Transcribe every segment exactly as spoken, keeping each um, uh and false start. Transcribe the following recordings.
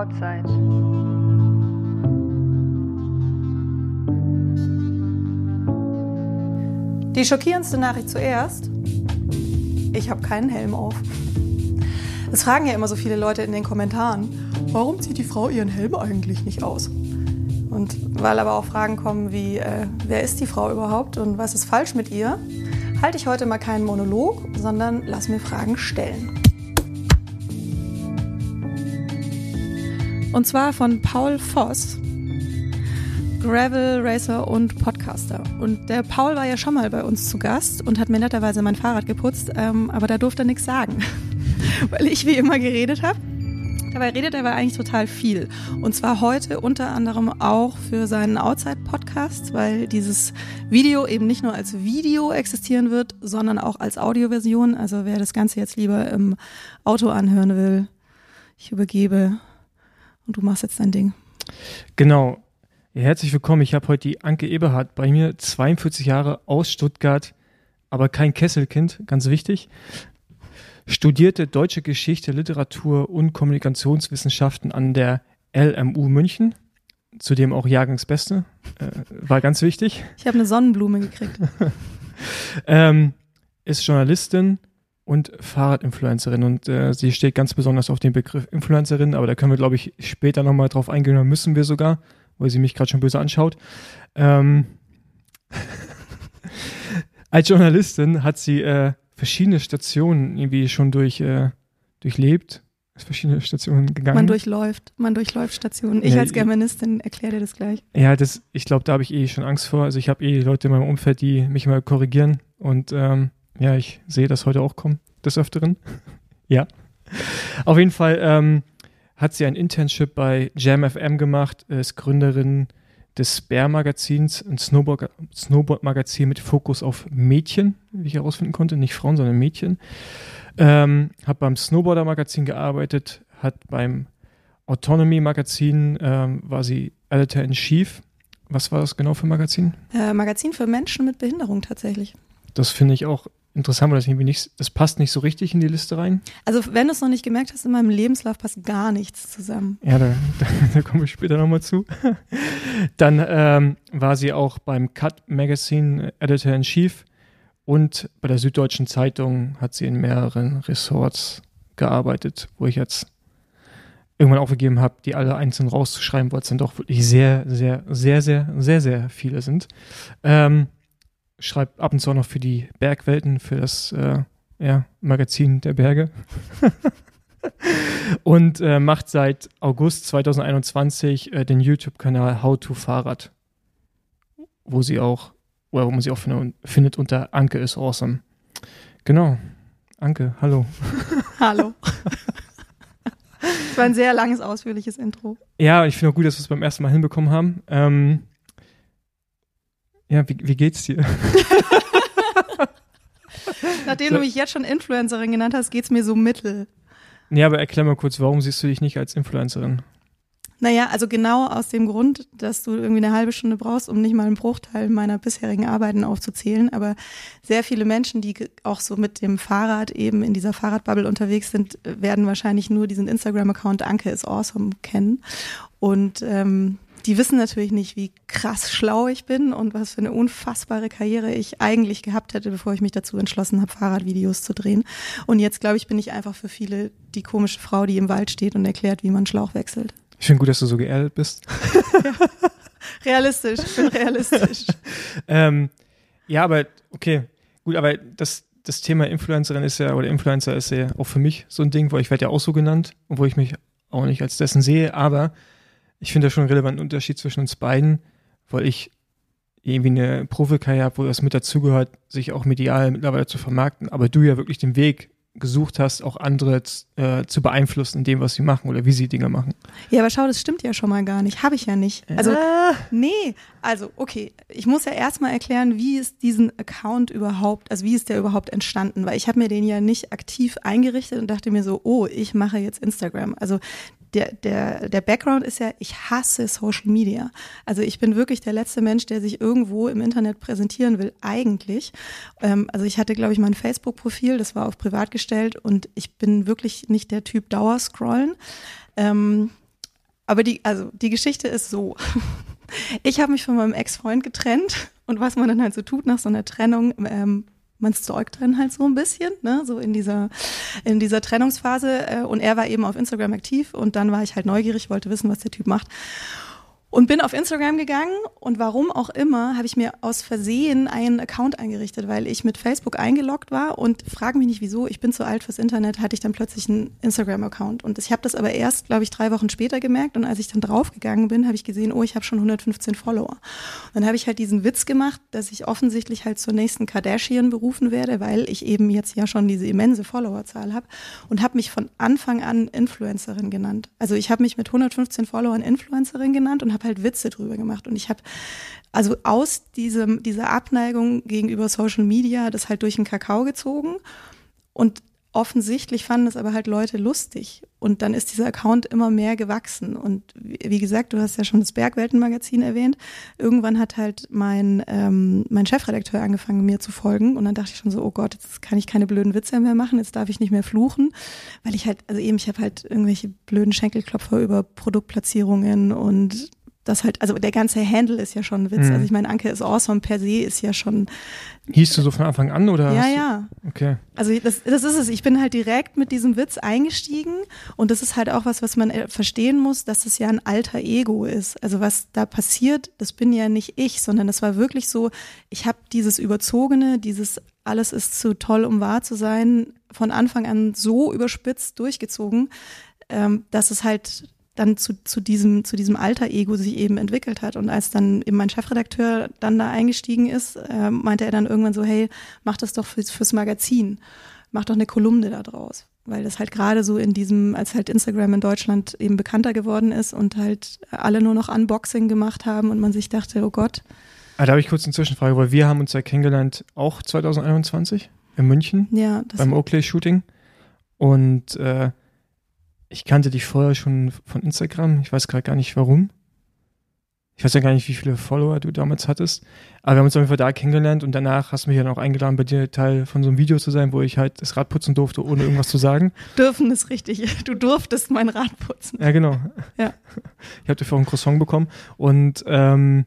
Outside. Die schockierendste Nachricht zuerst: Ich habe keinen Helm auf. Es fragen ja immer so viele Leute in den Kommentaren, warum zieht die Frau ihren Helm eigentlich nicht aus? Und weil aber auch Fragen kommen wie, äh, wer ist die Frau überhaupt und was ist falsch mit ihr, halte ich heute mal keinen Monolog, sondern lass mir Fragen stellen. Und zwar von Paul Voss, Gravel Racer und Podcaster. Und der Paul war ja schon mal bei uns zu Gast und hat mir netterweise mein Fahrrad geputzt, ähm, aber da durfte er nichts sagen, weil ich wie immer geredet habe. Dabei redet er aber eigentlich total viel. Und zwar heute unter anderem auch für seinen Outside-Podcast, weil dieses Video eben nicht nur als Video existieren wird, sondern auch als Audioversion. Also wer das Ganze jetzt lieber im Auto anhören will, ich übergebe und du machst jetzt dein Ding. Genau. Ja, herzlich willkommen. Ich habe heute die Anke Eberhardt bei mir, zweiundvierzig Jahre aus Stuttgart, aber kein Kesselkind, ganz wichtig. Studierte Deutsche Geschichte, Literatur und Kommunikationswissenschaften an der L M U München, zudem auch Jahrgangsbeste, äh, war ganz wichtig. Ich habe eine Sonnenblume gekriegt. ähm, ist Journalistin und Fahrradinfluencerin und äh, sie steht ganz besonders auf den Begriff Influencerin, aber da können wir, glaube ich, später nochmal drauf eingehen, oder müssen wir sogar, weil sie mich gerade schon böse anschaut. Ähm, als Journalistin hat sie äh, verschiedene Stationen irgendwie schon durch, äh, durchlebt, ist verschiedene Stationen gegangen. Man durchläuft, man durchläuft Stationen. Ich ja, als Germanistin erkläre dir das gleich. Ja, das, ich glaube, da habe ich eh schon Angst vor. Also ich habe eh Leute in meinem Umfeld, die mich mal korrigieren und ähm, ja, ich sehe das heute auch kommen, des Öfteren. Ja. Auf jeden Fall ähm, hat sie ein Internship bei Jam F M gemacht, ist Gründerin des Spare-Magazins, ein Snowboard, Snowboard-Magazin mit Fokus auf Mädchen, wie ich herausfinden konnte, nicht Frauen, sondern Mädchen. Ähm, hat beim Snowboarder-Magazin gearbeitet, hat beim Autonomy-Magazin, ähm, war sie Editor-in-Chief. Was war das genau für ein Magazin? Äh, Magazin für Menschen mit Behinderung tatsächlich. Das finde ich auch interessant, weil das irgendwie nicht, das passt nicht so richtig in die Liste rein. Also wenn du es noch nicht gemerkt hast, in meinem Lebenslauf passt gar nichts zusammen. Ja, da, da, da komme ich später nochmal zu. Dann ähm, war sie auch beim Cut Magazine Editor-in-Chief und bei der Süddeutschen Zeitung hat sie in mehreren Ressorts gearbeitet, wo ich jetzt irgendwann aufgegeben habe, die alle einzeln rauszuschreiben, weil es dann doch wirklich sehr, sehr, sehr, sehr, sehr, sehr viele sind. Ähm, schreibt ab und zu auch noch für die Bergwelten, für das äh, ja, Magazin der Berge. Und äh, macht seit August zweitausendeinundzwanzig äh, den YouTube-Kanal How to Fahrrad, wo sie auch, oder wo man sie auch findet, findet unter Anke is awesome. Genau. Anke, hallo. Hallo. Das war ein sehr langes, ausführliches Intro. Ja, ich finde auch gut, dass wir es beim ersten Mal hinbekommen haben. Ähm, Ja, wie, wie geht's dir? Nachdem du mich jetzt schon Influencerin genannt hast, geht's mir so mittel. Ja, aber erklär mal kurz, warum siehst du dich nicht als Influencerin? Naja, also genau aus dem Grund, dass du irgendwie eine halbe Stunde brauchst, um nicht mal einen Bruchteil meiner bisherigen Arbeiten aufzuzählen. Aber sehr viele Menschen, die auch so mit dem Fahrrad eben in dieser Fahrradbubble unterwegs sind, werden wahrscheinlich nur diesen Instagram-Account Anke is awesome kennen. Und ähm, die wissen natürlich nicht, wie krass schlau ich bin und was für eine unfassbare Karriere ich eigentlich gehabt hätte, bevor ich mich dazu entschlossen habe, Fahrradvideos zu drehen. Und jetzt, glaube ich, bin ich einfach für viele die komische Frau, die im Wald steht und erklärt, wie man Schlauch wechselt. Ich finde gut, dass du so geerdet bist. Ja. Realistisch, ich bin realistisch. ähm, ja, aber okay, gut, aber das, das Thema Influencerin ist ja, oder Influencer ist ja auch für mich so ein Ding, wo ich werde ja auch so genannt, obwohl ich mich auch nicht als dessen sehe, aber ich finde da schon einen relevanten Unterschied zwischen uns beiden, weil ich irgendwie eine Profikarriere habe, wo das mit dazugehört, sich auch medial mittlerweile zu vermarkten, aber du ja wirklich den Weg gesucht hast, auch andere äh, zu beeinflussen in dem, was sie machen oder wie sie Dinge machen. Ja, aber schau, das stimmt ja schon mal gar nicht. Habe ich ja nicht. Also, äh. nee, also okay, ich muss ja erstmal erklären, wie ist diesen Account überhaupt, also wie ist der überhaupt entstanden, weil ich habe mir den ja nicht aktiv eingerichtet und dachte mir so, oh, ich mache jetzt Instagram. Also Der, der, der Background ist ja, ich hasse Social Media. Also ich bin wirklich der letzte Mensch, der sich irgendwo im Internet präsentieren will, eigentlich. Ähm, also ich hatte, glaube ich, mein Facebook-Profil, das war auf privat gestellt und ich bin wirklich nicht der Typ Dauerscrollen. Ähm, aber die, also die Geschichte ist so. Ich habe mich von meinem Ex-Freund getrennt und was man dann halt so tut nach so einer Trennung, ähm, man zeugt dann halt so ein bisschen, ne, so in dieser in dieser Trennungsphase äh, und er war eben auf Instagram aktiv und dann war ich halt neugierig, wollte wissen, was der Typ macht. Und bin auf Instagram gegangen und warum auch immer habe ich mir aus Versehen einen Account eingerichtet, weil ich mit Facebook eingeloggt war und frage mich nicht wieso, ich bin zu alt fürs Internet, hatte ich dann plötzlich einen Instagram-Account und ich habe das aber erst, glaube ich, drei Wochen später gemerkt und als ich dann draufgegangen bin, habe ich gesehen, oh, ich habe schon hundertfünfzehn Follower. Und dann habe ich halt diesen Witz gemacht, dass ich offensichtlich halt zur nächsten Kardashian berufen werde, weil ich eben jetzt ja schon diese immense Followerzahl habe und habe mich von Anfang an Influencerin genannt. Also ich habe mich mit hundertfünfzehn Followern Influencerin genannt und habe halt Witze drüber gemacht und ich habe also aus diesem dieser Abneigung gegenüber Social Media das halt durch den Kakao gezogen und offensichtlich fanden es aber halt Leute lustig und dann ist dieser Account immer mehr gewachsen und wie gesagt, du hast ja schon das Bergwelten-Magazin erwähnt, irgendwann hat halt mein ähm, mein Chefredakteur angefangen mir zu folgen und dann dachte ich schon so, oh Gott, jetzt kann ich keine blöden Witze mehr machen, jetzt darf ich nicht mehr fluchen, weil ich halt, also eben, ich habe halt irgendwelche blöden Schenkelklopfer über Produktplatzierungen und das halt, also der ganze Handle ist ja schon ein Witz. Mhm. Also ich meine, Anke is awesome per se ist ja schon. Hieß du so von Anfang an oder? Ja, ja. Okay. Also das, das ist es. Ich bin halt direkt mit diesem Witz eingestiegen und das ist halt auch was, was man verstehen muss, dass es ja ein alter Ego ist. Also was da passiert, das bin ja nicht ich, sondern das war wirklich so, ich habe dieses Überzogene, dieses alles ist zu toll, um wahr zu sein, von Anfang an so überspitzt durchgezogen, ähm, dass es halt dann zu, zu diesem, zu diesem Alter-Ego sich eben entwickelt hat. Und als dann eben mein Chefredakteur dann da eingestiegen ist, äh, meinte er dann irgendwann so, hey, mach das doch fürs, fürs Magazin. Mach doch eine Kolumne da draus. Weil das halt gerade so in diesem, als halt Instagram in Deutschland eben bekannter geworden ist und halt alle nur noch Unboxing gemacht haben und man sich dachte, oh Gott. Ah, da habe ich kurz eine Zwischenfrage, weil wir haben uns ja kennengelernt, auch zwanzig einundzwanzig in München, ja, das beim Oakley-Shooting. Und äh, ich kannte dich vorher schon von Instagram. Ich weiß gerade gar nicht, warum. Ich weiß ja gar nicht, wie viele Follower du damals hattest. Aber wir haben uns auf jeden Fall da kennengelernt und danach hast du mich ja noch eingeladen, bei dir Teil von so einem Video zu sein, wo ich halt das Rad putzen durfte, ohne irgendwas zu sagen. Dürfen ist richtig. Du durftest mein Rad putzen. Ja, genau. Ja. Ich habe dafür auch ein Croissant bekommen. Und ähm,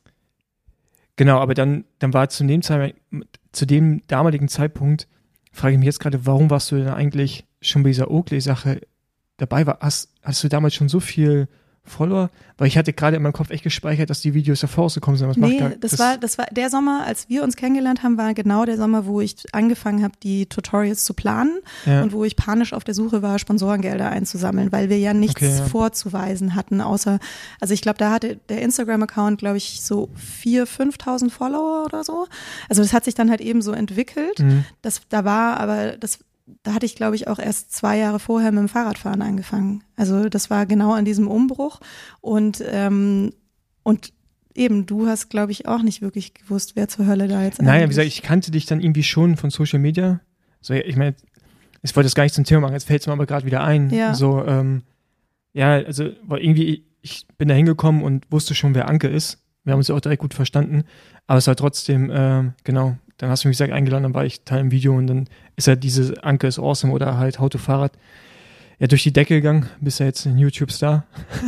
genau, aber dann, dann war zu dem, Zeit, zu dem damaligen Zeitpunkt, frage ich mich jetzt gerade, warum warst du denn eigentlich schon bei dieser Oakley-Sache dabei war, hast, hast du damals schon so viel Follower? Weil ich hatte gerade in meinem Kopf echt gespeichert, dass die Videos davor rausgekommen sind. Was nee, macht das, das war, das war der Sommer, als wir uns kennengelernt haben, war genau der Sommer, wo ich angefangen habe, die Tutorials zu planen ja. und wo ich panisch auf der Suche war, Sponsorengelder einzusammeln, weil wir ja nichts okay, ja. vorzuweisen hatten, außer, also ich glaube, da hatte der Instagram-Account, glaube ich, so viertausend, fünftausend Follower oder so. Also das hat sich dann halt eben so entwickelt. Mhm. Das, da war aber, das Da hatte ich, glaube ich, auch erst zwei Jahre vorher mit dem Fahrradfahren angefangen. Also das war genau an diesem Umbruch. Und, ähm, und eben, du hast, glaube ich, auch nicht wirklich gewusst, wer zur Hölle da jetzt Naja, wie gesagt, ich kannte dich dann irgendwie schon von Social Media. So, ich meine, ich wollte das gar nicht zum Thema machen, jetzt fällt es mir aber gerade wieder ein. Ja. So, ähm, ja, also, weil irgendwie, ich bin da hingekommen und wusste schon, wer Anke ist. Wir haben uns ja auch direkt gut verstanden. Aber es war trotzdem, ähm, genau, dann hast du mich gesagt eingeladen, dann war ich Teil im Video und dann ist halt diese Anke is awesome oder halt How to Fahrrad ja durch die Decke gegangen, bist ja jetzt ein YouTube-Star.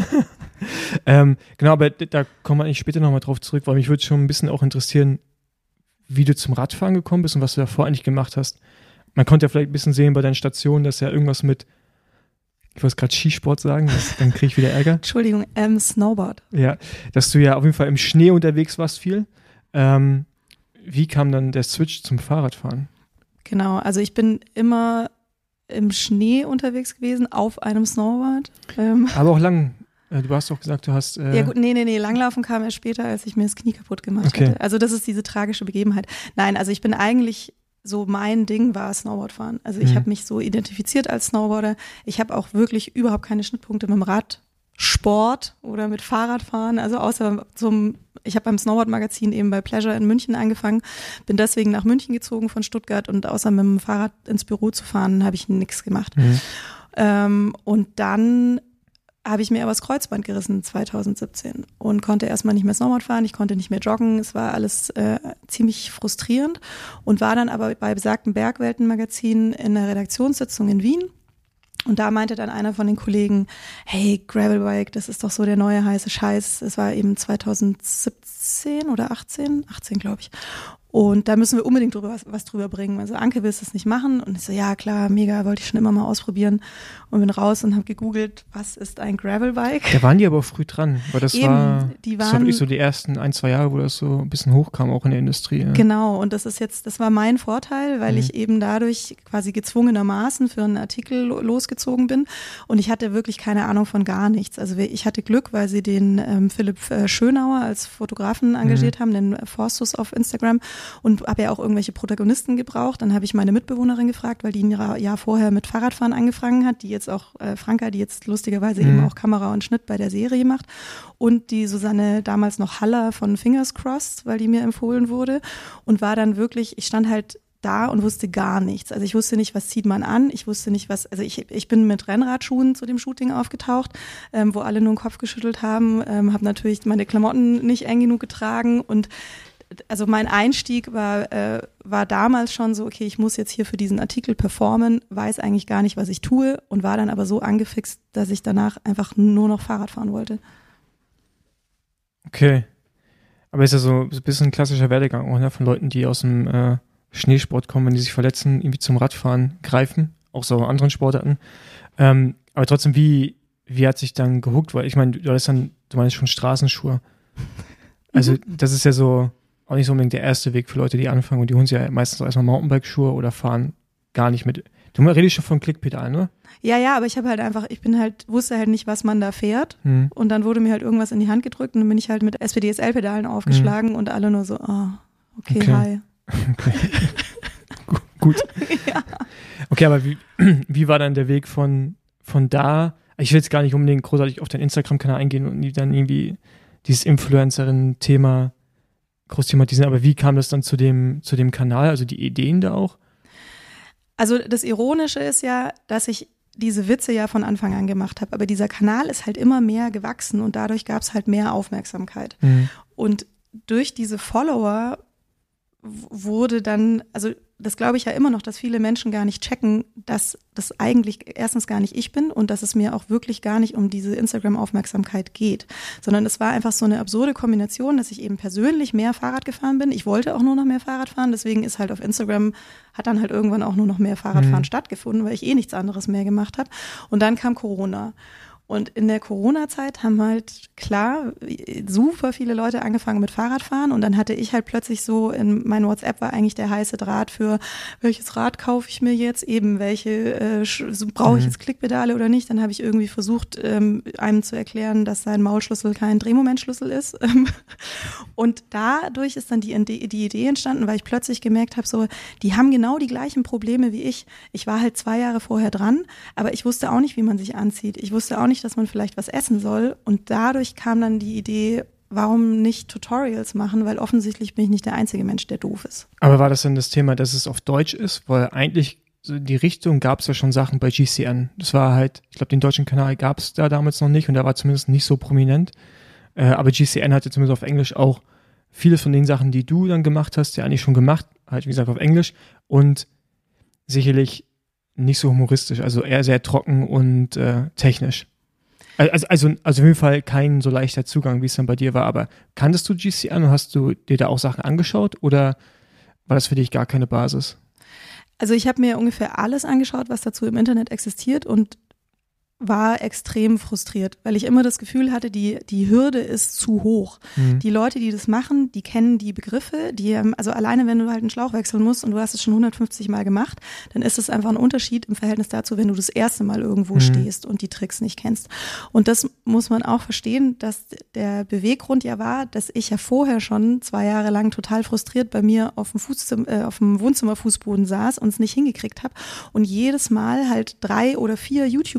ähm, genau, aber da kommen wir eigentlich später nochmal drauf zurück, weil mich würde schon ein bisschen auch interessieren, wie du zum Radfahren gekommen bist und was du davor eigentlich gemacht hast. Man konnte ja vielleicht ein bisschen sehen bei deinen Stationen, dass ja irgendwas mit, ich wollte gerade Skisport sagen, das, dann kriege ich wieder Ärger. Entschuldigung, ähm, Snowboard. Ja, dass du ja auf jeden Fall im Schnee unterwegs warst viel. Ähm, Wie kam dann der Switch zum Fahrradfahren? Genau, also ich bin immer im Schnee unterwegs gewesen, auf einem Snowboard. Ähm. Aber auch lang. Du hast doch gesagt, du hast... Äh ja gut, nee, nee, nee, Langlaufen kam erst später, als ich mir das Knie kaputt gemacht okay. hatte. Also das ist diese tragische Begebenheit. Nein, also ich bin eigentlich, so mein Ding war Snowboardfahren. Also ich mhm. habe mich so identifiziert als Snowboarder. Ich habe auch wirklich überhaupt keine Schnittpunkte mit dem Rad. Sport oder mit Fahrradfahren, also außer zum, ich habe beim Snowboard-Magazin eben bei Pleasure in München angefangen, bin deswegen nach München gezogen von Stuttgart und außer mit dem Fahrrad ins Büro zu fahren, habe ich nichts gemacht. Mhm. Ähm, und dann habe ich mir aber das Kreuzband gerissen zwanzig siebzehn und konnte erstmal nicht mehr Snowboard fahren, ich konnte nicht mehr joggen, es war alles äh, ziemlich frustrierend und war dann aber bei besagtem Bergwelten-Magazin in einer Redaktionssitzung in Wien Und da meinte dann einer von den Kollegen, hey, Gravelbike, das ist doch so der neue heiße Scheiß. Es war eben zwanzig siebzehn oder achtzehn, achtzehn glaube ich. Und da müssen wir unbedingt drüber was, was drüber bringen. Also Anke, willst du das nicht machen? Und ich so, ja klar, mega, wollte ich schon immer mal ausprobieren. Und bin raus und habe gegoogelt, was ist ein Gravelbike? Da waren die aber früh dran, weil das Eben, war, die das waren, war wirklich so die ersten ein, zwei Jahre, wo das so ein bisschen hochkam, auch in der Industrie. Ja. Genau, und das ist jetzt, das war mein Vorteil, weil mhm. ich eben dadurch quasi gezwungenermaßen für einen Artikel losgezogen bin. Und ich hatte wirklich keine Ahnung von gar nichts. Also ich hatte Glück, weil sie den ähm, Philipp Schönauer als Fotografen engagiert mhm. haben, den Forstus auf Instagram, und habe ja auch irgendwelche Protagonisten gebraucht. Dann habe ich meine Mitbewohnerin gefragt, weil die ein Jahr vorher mit Fahrradfahren angefangen hat, die jetzt auch, äh, Franka, die jetzt lustigerweise mhm. eben auch Kamera und Schnitt bei der Serie macht, und die Susanne, damals noch Haller von Fingers Crossed, weil die mir empfohlen wurde, und war dann wirklich, ich stand halt da und wusste gar nichts. Also ich wusste nicht, was zieht man an, ich wusste nicht, was, also ich, ich bin mit Rennradschuhen zu dem Shooting aufgetaucht, ähm, wo alle nur den Kopf geschüttelt haben, ähm, habe natürlich meine Klamotten nicht eng genug getragen, und also mein Einstieg war, äh, war damals schon so, okay, ich muss jetzt hier für diesen Artikel performen, weiß eigentlich gar nicht, was ich tue, und war dann aber so angefixt, dass ich danach einfach nur noch Fahrrad fahren wollte. Okay. Aber ist ja so ein bisschen ein klassischer Werdegang auch, ne, von Leuten, die aus dem äh, Schneesport kommen, wenn die sich verletzen, irgendwie zum Radfahren greifen, auch so anderen Sportarten. Ähm, aber trotzdem, wie, wie hat sich dann gehuckt? Weil ich meine, du hattest dann, du meinst schon Straßenschuhe. Also das ist ja so auch nicht so unbedingt der erste Weg für Leute, die anfangen, und die holen sich ja meistens auch erstmal Mountainbike-Schuhe oder fahren gar nicht mit. Du redest schon von Klickpedalen, ne? Ja, ja, aber ich habe halt einfach, ich bin halt, wusste halt nicht, was man da fährt, hm. und dann wurde mir halt irgendwas in die Hand gedrückt, und dann bin ich halt mit S P D S L-Pedalen aufgeschlagen, hm. und alle nur so, oh, okay, okay. hi. Okay. Gut. Ja. Okay, aber wie, wie war dann der Weg von, von da? Ich will jetzt gar nicht unbedingt großartig auf deinen Instagram-Kanal eingehen und dann irgendwie dieses Influencerin-Thema groß thematisieren, aber wie kam das dann zu dem, zu dem Kanal, also die Ideen da auch? Also das Ironische ist ja, dass ich diese Witze ja von Anfang an gemacht habe, aber dieser Kanal ist halt immer mehr gewachsen, und dadurch gab es halt mehr Aufmerksamkeit. Mhm. Und durch diese Follower wurde dann, also das glaube ich ja immer noch, dass viele Menschen gar nicht checken, dass das eigentlich erstens gar nicht ich bin, und dass es mir auch wirklich gar nicht um diese Instagram-Aufmerksamkeit geht, sondern es war einfach so eine absurde Kombination, dass ich eben persönlich mehr Fahrrad gefahren bin. Ich wollte auch nur noch mehr Fahrrad fahren, deswegen ist halt auf Instagram, hat dann halt irgendwann auch nur noch mehr Fahrradfahren mhm. stattgefunden, weil ich eh nichts anderes mehr gemacht habe. Und dann kam Corona. Und in der Corona-Zeit haben halt, klar, super viele Leute angefangen mit Fahrradfahren, und dann hatte ich halt plötzlich so, in mein WhatsApp war eigentlich der heiße Draht für, welches Rad kaufe ich mir jetzt, eben welche, äh, so, brauche ich jetzt Klickpedale oder nicht. Dann habe ich irgendwie versucht, ähm, einem zu erklären, dass sein Maulschlüssel kein Drehmomentschlüssel ist. Und dadurch ist dann die, die Idee entstanden, weil ich plötzlich gemerkt habe, so, die haben genau die gleichen Probleme wie ich. Ich war halt zwei Jahre vorher dran, aber ich wusste auch nicht, wie man sich anzieht. Ich wusste auch nicht, dass man vielleicht was essen soll, und dadurch kam dann die Idee, warum nicht Tutorials machen, weil offensichtlich bin ich nicht der einzige Mensch, der doof ist. Aber war das denn das Thema, dass es auf Deutsch ist? Weil eigentlich so in die Richtung gab es ja schon Sachen bei G C N. Das war halt, ich glaube, den deutschen Kanal gab es da damals noch nicht, und da war zumindest nicht so prominent. Äh, aber G C N hatte zumindest auf Englisch auch vieles von den Sachen, die du dann gemacht hast, ja eigentlich schon gemacht, halt wie gesagt auf Englisch, und sicherlich nicht so humoristisch, also eher sehr trocken und äh, technisch. Also, also, also auf jeden Fall kein so leichter Zugang, wie es dann bei dir war, aber kanntest du G C N und hast du dir da auch Sachen angeschaut, oder war das für dich gar keine Basis? Also ich habe mir ungefähr alles angeschaut, was dazu im Internet existiert, und war extrem frustriert, weil ich immer das Gefühl hatte, die, die Hürde ist zu hoch. Mhm. Die Leute, die das machen, die kennen die Begriffe, die, also alleine wenn du halt einen Schlauch wechseln musst und du hast es schon hundertfünfzig Mal gemacht, dann ist es einfach ein Unterschied im Verhältnis dazu, wenn du das erste Mal irgendwo mhm. stehst und die Tricks nicht kennst. Und das muss man auch verstehen, dass der Beweggrund ja war, dass ich ja vorher schon zwei Jahre lang total frustriert bei mir auf dem, Fußzimmer, äh, auf dem Wohnzimmerfußboden saß und es nicht hingekriegt habe und jedes Mal halt drei oder vier YouTube-Videos schaue,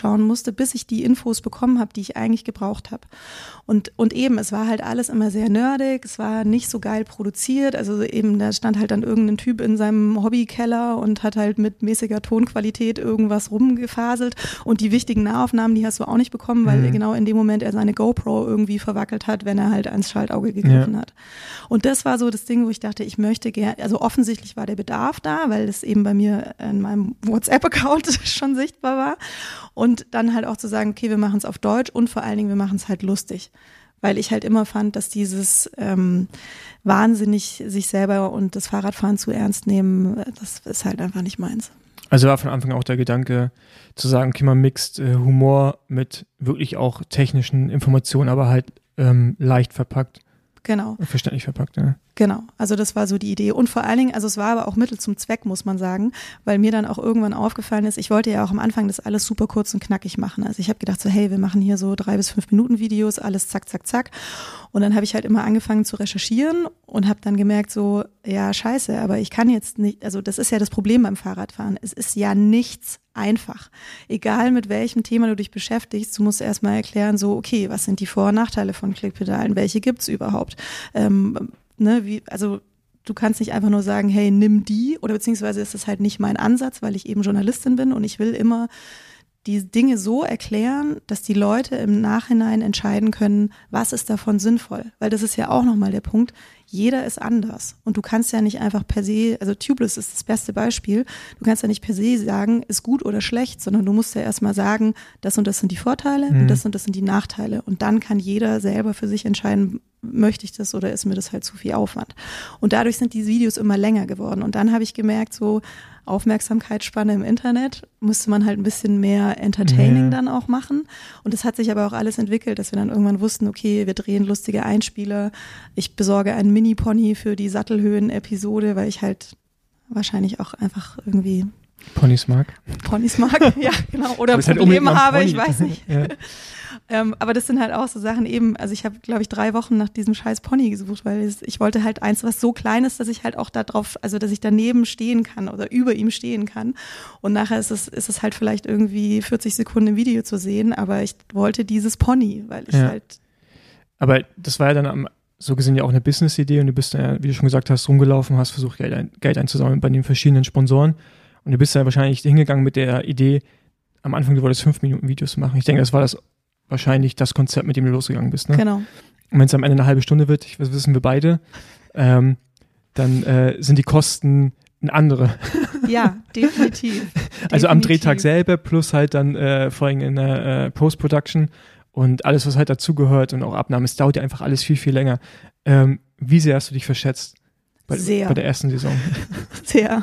schauen musste, bis ich die Infos bekommen habe, die ich eigentlich gebraucht habe. Und, und eben, es war halt alles immer sehr nerdig, es war nicht so geil produziert, also eben, da stand halt dann irgendein Typ in seinem Hobbykeller und hat halt mit mäßiger Tonqualität irgendwas rumgefaselt und die wichtigen Nahaufnahmen, die hast du auch nicht bekommen, weil mhm. genau in dem Moment er seine GoPro irgendwie verwackelt hat, wenn er halt ans Schaltauge gegriffen ja. hat. Und das war so das Ding, wo ich dachte, ich möchte gerne, also offensichtlich war der Bedarf da, weil es eben bei mir in meinem WhatsApp-Account schon sichtbar war. Und dann halt auch zu sagen, okay, wir machen es auf Deutsch und vor allen Dingen, wir machen es halt lustig. Weil ich halt immer fand, dass dieses ähm, wahnsinnig sich selber und das Fahrradfahren zu ernst nehmen, das ist halt einfach nicht meins. Also war von Anfang auch der Gedanke zu sagen, okay, man mixt äh, Humor mit wirklich auch technischen Informationen, aber halt ähm, leicht verpackt. Genau. Verständlich verpackt, ja. Genau, also das war so die Idee. Und vor allen Dingen, also es war aber auch Mittel zum Zweck, muss man sagen, weil mir dann auch irgendwann aufgefallen ist, ich wollte ja auch am Anfang das alles super kurz und knackig machen. Also ich habe gedacht so, hey, wir machen hier so drei bis fünf Minuten Videos, alles zack, zack, zack. Und dann habe ich halt immer angefangen zu recherchieren und habe dann gemerkt so, ja scheiße, aber ich kann jetzt nicht, also das ist ja das Problem beim Fahrradfahren, es ist ja nichts einfach. Egal mit welchem Thema du dich beschäftigst, du musst erstmal erklären so, okay, was sind die Vor- und Nachteile von Klickpedalen, welche gibt's überhaupt? Ähm, Ne, wie, also du kannst nicht einfach nur sagen, hey, nimm die, oder beziehungsweise ist das halt nicht mein Ansatz, weil ich eben Journalistin bin und ich will immer die Dinge so erklären, dass die Leute im Nachhinein entscheiden können, was ist davon sinnvoll, weil das ist ja auch nochmal der Punkt, jeder ist anders und du kannst ja nicht einfach per se, also Tubeless ist das beste Beispiel, du kannst ja nicht per se sagen, ist gut oder schlecht, sondern du musst ja erstmal sagen, das und das sind die Vorteile mhm. und das und das sind die Nachteile und dann kann jeder selber für sich entscheiden, möchte ich das oder ist mir das halt zu viel Aufwand. Und dadurch sind diese Videos immer länger geworden und dann habe ich gemerkt, so Aufmerksamkeitsspanne im Internet musste man halt ein bisschen mehr Entertaining ja. dann auch machen und das hat sich aber auch alles entwickelt, dass wir dann irgendwann wussten, okay, wir drehen lustige Einspieler, ich besorge einen Mini-Pony für die Sattelhöhen-Episode, weil ich halt wahrscheinlich auch einfach irgendwie Ponys mag. Ponys mag, ja genau, oder Probleme halt habe, ich weiß nicht. Ja. Ähm, aber das sind halt auch so Sachen eben, also ich habe, glaube ich, drei Wochen nach diesem scheiß Pony gesucht, weil es, ich wollte halt eins, was so klein ist, dass ich halt auch da drauf, also dass ich daneben stehen kann oder über ihm stehen kann. Und nachher ist es, ist es halt vielleicht irgendwie vierzig Sekunden im Video zu sehen, aber ich wollte dieses Pony, weil ich ja. halt... Aber das war ja dann am, so gesehen ja auch eine Business-Idee und du bist ja, wie du schon gesagt hast, rumgelaufen, hast versucht, Geld, ein, Geld einzusammeln bei den verschiedenen Sponsoren und du bist ja wahrscheinlich hingegangen mit der Idee, am Anfang du wolltest fünf Minuten Videos machen. Ich denke, das war das wahrscheinlich das Konzept, mit dem du losgegangen bist. Ne? Genau. Und wenn es am Ende eine halbe Stunde wird, ich, das wissen wir beide, ähm, dann äh, sind die Kosten ein andere. Ja, definitiv. Also definitiv. am Drehtag selber plus halt dann äh, vor allem in der äh, Post-Production und alles, was halt dazugehört und auch Abnahmen. Es dauert ja einfach alles viel, viel länger. Ähm, wie sehr hast du dich verschätzt bei, sehr. bei der ersten Saison? Sehr.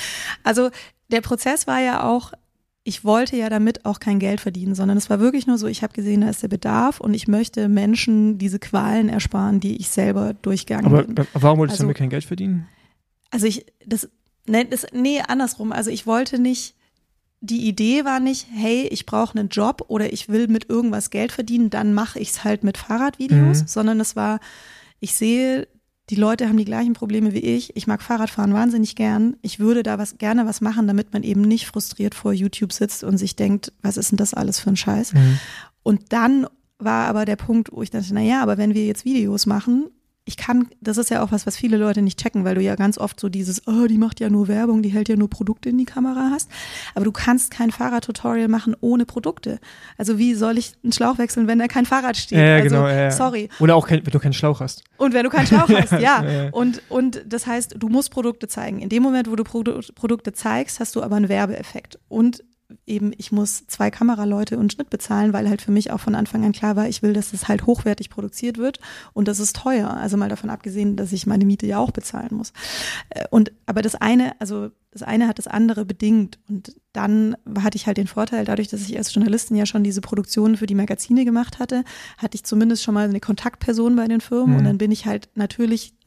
Also der Prozess war ja auch, ich wollte ja damit auch kein Geld verdienen, sondern es war wirklich nur so, ich habe gesehen, da ist der Bedarf und ich möchte Menschen diese Qualen ersparen, die ich selber durchgegangen Aber bin. Aber warum wolltest also, du damit kein Geld verdienen? Also ich, das, nee, das, nee, andersrum. Also ich wollte nicht, die Idee war nicht, hey, ich brauche einen Job oder ich will mit irgendwas Geld verdienen, dann mache ich es halt mit Fahrradvideos, mhm. sondern es war, ich sehe, die Leute haben die gleichen Probleme wie ich. Ich mag Fahrradfahren wahnsinnig gern. Ich würde da was gerne was machen, damit man eben nicht frustriert vor YouTube sitzt und sich denkt, was ist denn das alles für ein Scheiß? Mhm. Und dann war aber der Punkt, wo ich dachte, na ja, aber wenn wir jetzt Videos machen, ich kann, das ist ja auch was, was viele Leute nicht checken, weil du ja ganz oft so dieses, oh, die macht ja nur Werbung, die hält ja nur Produkte in die Kamera hast. Aber du kannst kein Fahrradtutorial machen ohne Produkte. Also wie soll ich einen Schlauch wechseln, wenn da kein Fahrrad steht? Ja, also, genau, ja. sorry. Oder auch kein, wenn du keinen Schlauch hast. Und wenn du keinen Schlauch hast, ja. ja, ja. Und, und das heißt, du musst Produkte zeigen. In dem Moment, wo du Produ- Produkte zeigst, hast du aber einen Werbeeffekt. Und eben, ich muss zwei Kameraleute und Schnitt bezahlen, weil halt für mich auch von Anfang an klar war, ich will, dass es halt hochwertig produziert wird und das ist teuer. Also mal davon abgesehen, dass ich meine Miete ja auch bezahlen muss. Und, aber das eine, also das eine hat das andere bedingt und dann hatte ich halt den Vorteil, dadurch, dass ich als Journalistin ja schon diese Produktionen für die Magazine gemacht hatte, hatte ich zumindest schon mal eine Kontaktperson bei den Firmen mhm. und dann bin ich halt natürlich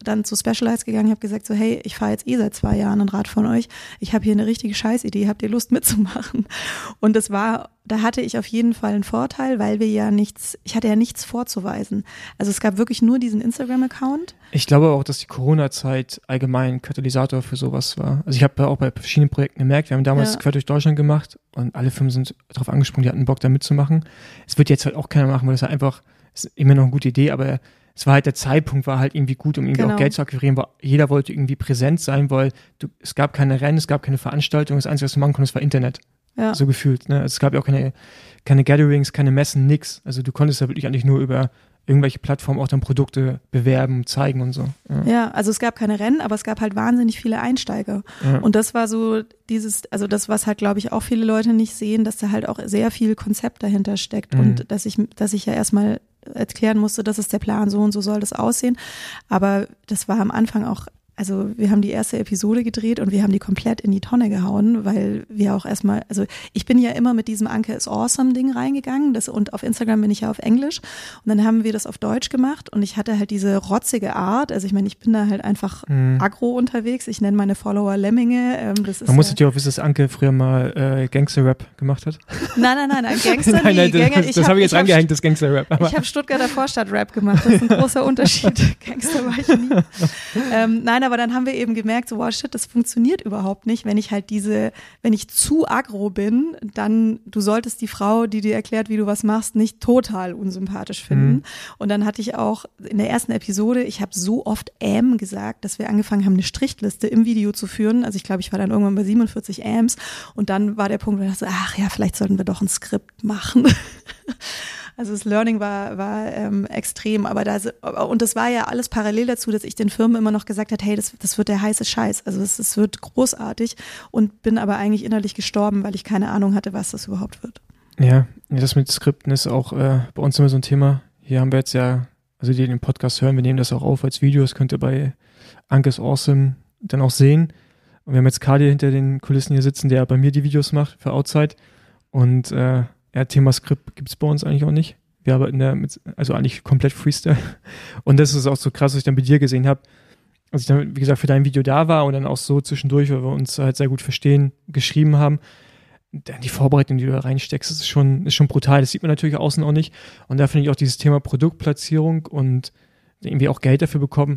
dann zu Specialized gegangen, habe gesagt so, hey, ich fahre jetzt eh seit zwei Jahren ein Rad von euch. Ich habe hier eine richtige Scheißidee. Habt ihr Lust mitzumachen? Und das war, da hatte ich auf jeden Fall einen Vorteil, weil wir ja nichts, ich hatte ja nichts vorzuweisen. Also es gab wirklich nur diesen Instagram-Account. Ich glaube auch, dass die Corona-Zeit allgemein Katalysator für sowas war. Also ich habe auch bei verschiedenen Projekten gemerkt, wir haben damals Ja. Quer durch Deutschland gemacht und alle Firmen sind darauf angesprungen, die hatten Bock da mitzumachen. Es wird jetzt halt auch keiner machen, weil das halt einfach, ist immer noch eine gute Idee, aber es war halt, der Zeitpunkt war halt irgendwie gut, um irgendwie Genau. auch Geld zu akquirieren, weil jeder wollte irgendwie präsent sein, weil du, es gab keine Rennen, es gab keine Veranstaltungen, das Einzige, was du machen konntest, war Internet. Ja. So gefühlt, ne? Also es gab ja auch keine, keine Gatherings, keine Messen, nix. Also du konntest ja wirklich eigentlich nur über irgendwelche Plattformen auch dann Produkte bewerben, zeigen und so. Ja, Ja, also es gab keine Rennen, aber es gab halt wahnsinnig viele Einsteiger. ja. Und das war so dieses, also das, was halt, glaube ich, auch viele Leute nicht sehen, dass da halt auch sehr viel Konzept dahinter steckt Mhm. und dass ich, dass ich ja erstmal erklären musste, das ist der Plan, so und so soll das aussehen. Aber das war am Anfang auch, also wir haben die erste Episode gedreht und wir haben die komplett in die Tonne gehauen, weil wir auch erstmal, also ich bin ja immer mit diesem Anke is awesome Ding reingegangen das, und auf Instagram bin ich ja auf Englisch und dann haben wir das auf Deutsch gemacht und ich hatte halt diese rotzige Art, also ich meine, ich bin da halt einfach Mhm. aggro unterwegs, ich nenne meine Follower Lemminge. Ähm, das ist Man muss ja, natürlich auch wissen, dass Anke früher mal äh, Gangster-Rap gemacht hat. nein, nein, nein, ein Gangster, nein, nein, die das, Gänger, das, das habe ich jetzt hab- angehängt, das Gangster-Rap. Aber Ich habe Stuttgarter Vorstadt-Rap gemacht, das ist ein großer Unterschied. Gangster war ich nie. Ähm, nein, aber dann haben wir eben gemerkt, so wow, shit, das funktioniert überhaupt nicht, wenn ich halt diese, wenn ich zu aggro bin, dann, du solltest die Frau, die dir erklärt, wie du was machst, nicht total unsympathisch finden. Mhm. Und dann hatte ich auch in der ersten Episode, ich habe so oft ähm gesagt, dass wir angefangen haben, eine Strichliste im Video zu führen. Also ich glaube, ich war dann irgendwann bei siebenundvierzig Äms und dann war der Punkt, wo ich dachte, ach ja, vielleicht sollten wir doch ein Skript machen. Also das Learning war, war ähm, extrem, aber da, und das war ja alles parallel dazu, dass ich den Firmen immer noch gesagt habe, hey, das, das wird der heiße Scheiß, also das, das wird großartig und bin aber eigentlich innerlich gestorben, weil ich keine Ahnung hatte, was das überhaupt wird. ja, das mit Skripten ist auch äh, bei uns immer so ein Thema. Hier haben wir jetzt ja, also die den Podcast hören, wir nehmen das auch auf als Video, das könnt ihr bei Anke is awesome dann auch sehen. Und wir haben jetzt Kadi hinter den Kulissen hier sitzen, der bei mir die Videos macht für Outside. Und äh, ja, Thema Skript gibt es bei uns eigentlich auch nicht. Wir arbeiten da mit, also eigentlich komplett Freestyle. Und das ist auch so krass, was ich dann bei dir gesehen habe. Als ich dann, wie gesagt, für dein Video da war und dann auch so zwischendurch, weil wir uns halt sehr gut verstehen, geschrieben haben. Dann die Vorbereitung, die du da reinsteckst, das ist schon, ist schon brutal. Das sieht man natürlich außen auch nicht. Und da finde ich auch dieses Thema Produktplatzierung und irgendwie auch Geld dafür bekommen,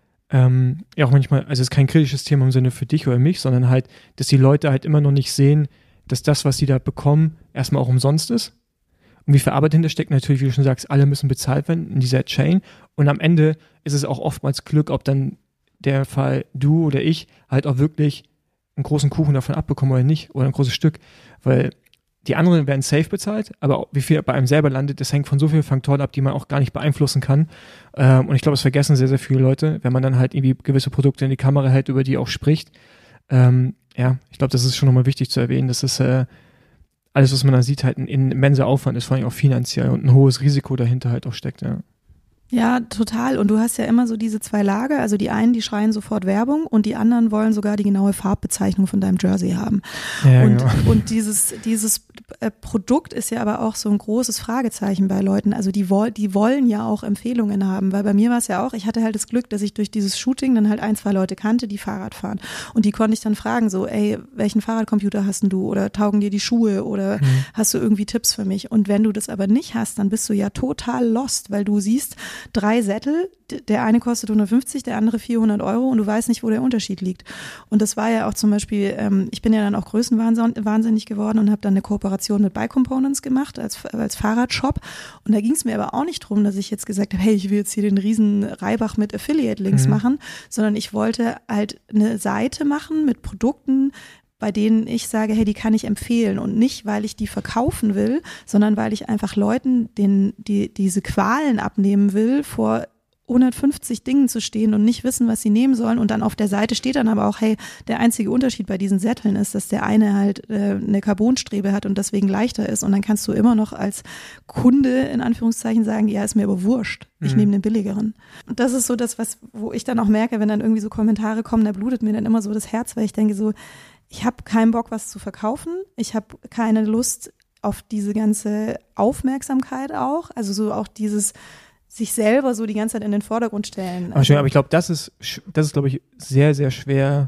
ähm, ja auch manchmal, also es ist kein kritisches Thema im Sinne für dich oder mich, sondern halt, dass die Leute halt immer noch nicht sehen, dass das, was sie da bekommen, erstmal auch umsonst ist. Und wie viel Arbeit hintersteckt, natürlich, wie du schon sagst, alle müssen bezahlt werden in dieser Chain. Und am Ende ist es auch oftmals Glück, ob dann der Fall du oder ich halt auch wirklich einen großen Kuchen davon abbekommen oder nicht, oder ein großes Stück. Weil die anderen werden safe bezahlt, aber wie viel bei einem selber landet, das hängt von so vielen Faktoren ab, die man auch gar nicht beeinflussen kann. Ähm, und ich glaube, das vergessen sehr, sehr viele Leute, wenn man dann halt irgendwie gewisse Produkte in die Kamera hält, über die auch spricht. Ähm, ja, ich glaube, das ist schon nochmal wichtig zu erwähnen, dass es äh, alles, was man da sieht, halt ein, ein immenser Aufwand ist, vor allem auch finanziell und ein hohes Risiko dahinter halt auch steckt, ja. Ja, total. Und du hast ja immer so diese zwei Lager. Also die einen, die schreien sofort Werbung und die anderen wollen sogar die genaue Farbbezeichnung von deinem Jersey haben. Ja, und, genau. und dieses, dieses äh, Produkt ist ja aber auch so ein großes Fragezeichen bei Leuten. Also die, woll, die wollen ja auch Empfehlungen haben, weil bei mir war es ja auch, ich hatte halt das Glück, dass ich durch dieses Shooting dann halt ein, zwei Leute kannte, die Fahrrad fahren. Und die konnte ich dann fragen, so, ey, welchen Fahrradcomputer hast denn du? Oder taugen dir die Schuhe? Oder Mhm. hast du irgendwie Tipps für mich? Und wenn du das aber nicht hast, dann bist du ja total lost, weil du siehst drei Sättel, der eine kostet hundertfünfzig, der andere vierhundert Euro und du weißt nicht, wo der Unterschied liegt. Und das war ja auch zum Beispiel, ähm, ich bin ja dann auch größenwahnsinnig geworden und habe dann eine Kooperation mit Bike Components gemacht als, als Fahrradshop. Und da ging es mir aber auch nicht drum, dass ich jetzt gesagt habe, hey, ich will jetzt hier den riesen Reibach mit Affiliate-Links Mhm. machen, sondern ich wollte halt eine Seite machen mit Produkten, bei denen ich sage, hey, die kann ich empfehlen und nicht, weil ich die verkaufen will, sondern weil ich einfach Leuten den, die, diese Qualen abnehmen will, vor hundertfünfzig Dingen zu stehen und nicht wissen, was sie nehmen sollen. Und dann auf der Seite steht dann aber auch, hey, der einzige Unterschied bei diesen Sätteln ist, dass der eine halt äh, eine Carbonstrebe hat und deswegen leichter ist. Und dann kannst du immer noch als Kunde in Anführungszeichen sagen, ja, ist mir aber wurscht. Ich Mhm. nehme den billigeren. Und das ist so das, was, wo ich dann auch merke, wenn dann irgendwie so Kommentare kommen, da blutet mir dann immer so das Herz, weil ich denke so, ich habe keinen Bock, was zu verkaufen. Ich habe keine Lust auf diese ganze Aufmerksamkeit auch. Also so auch dieses, sich selber so die ganze Zeit in den Vordergrund stellen. Aber, schön, aber ich glaube, das ist, das ist, glaube ich, sehr, sehr schwer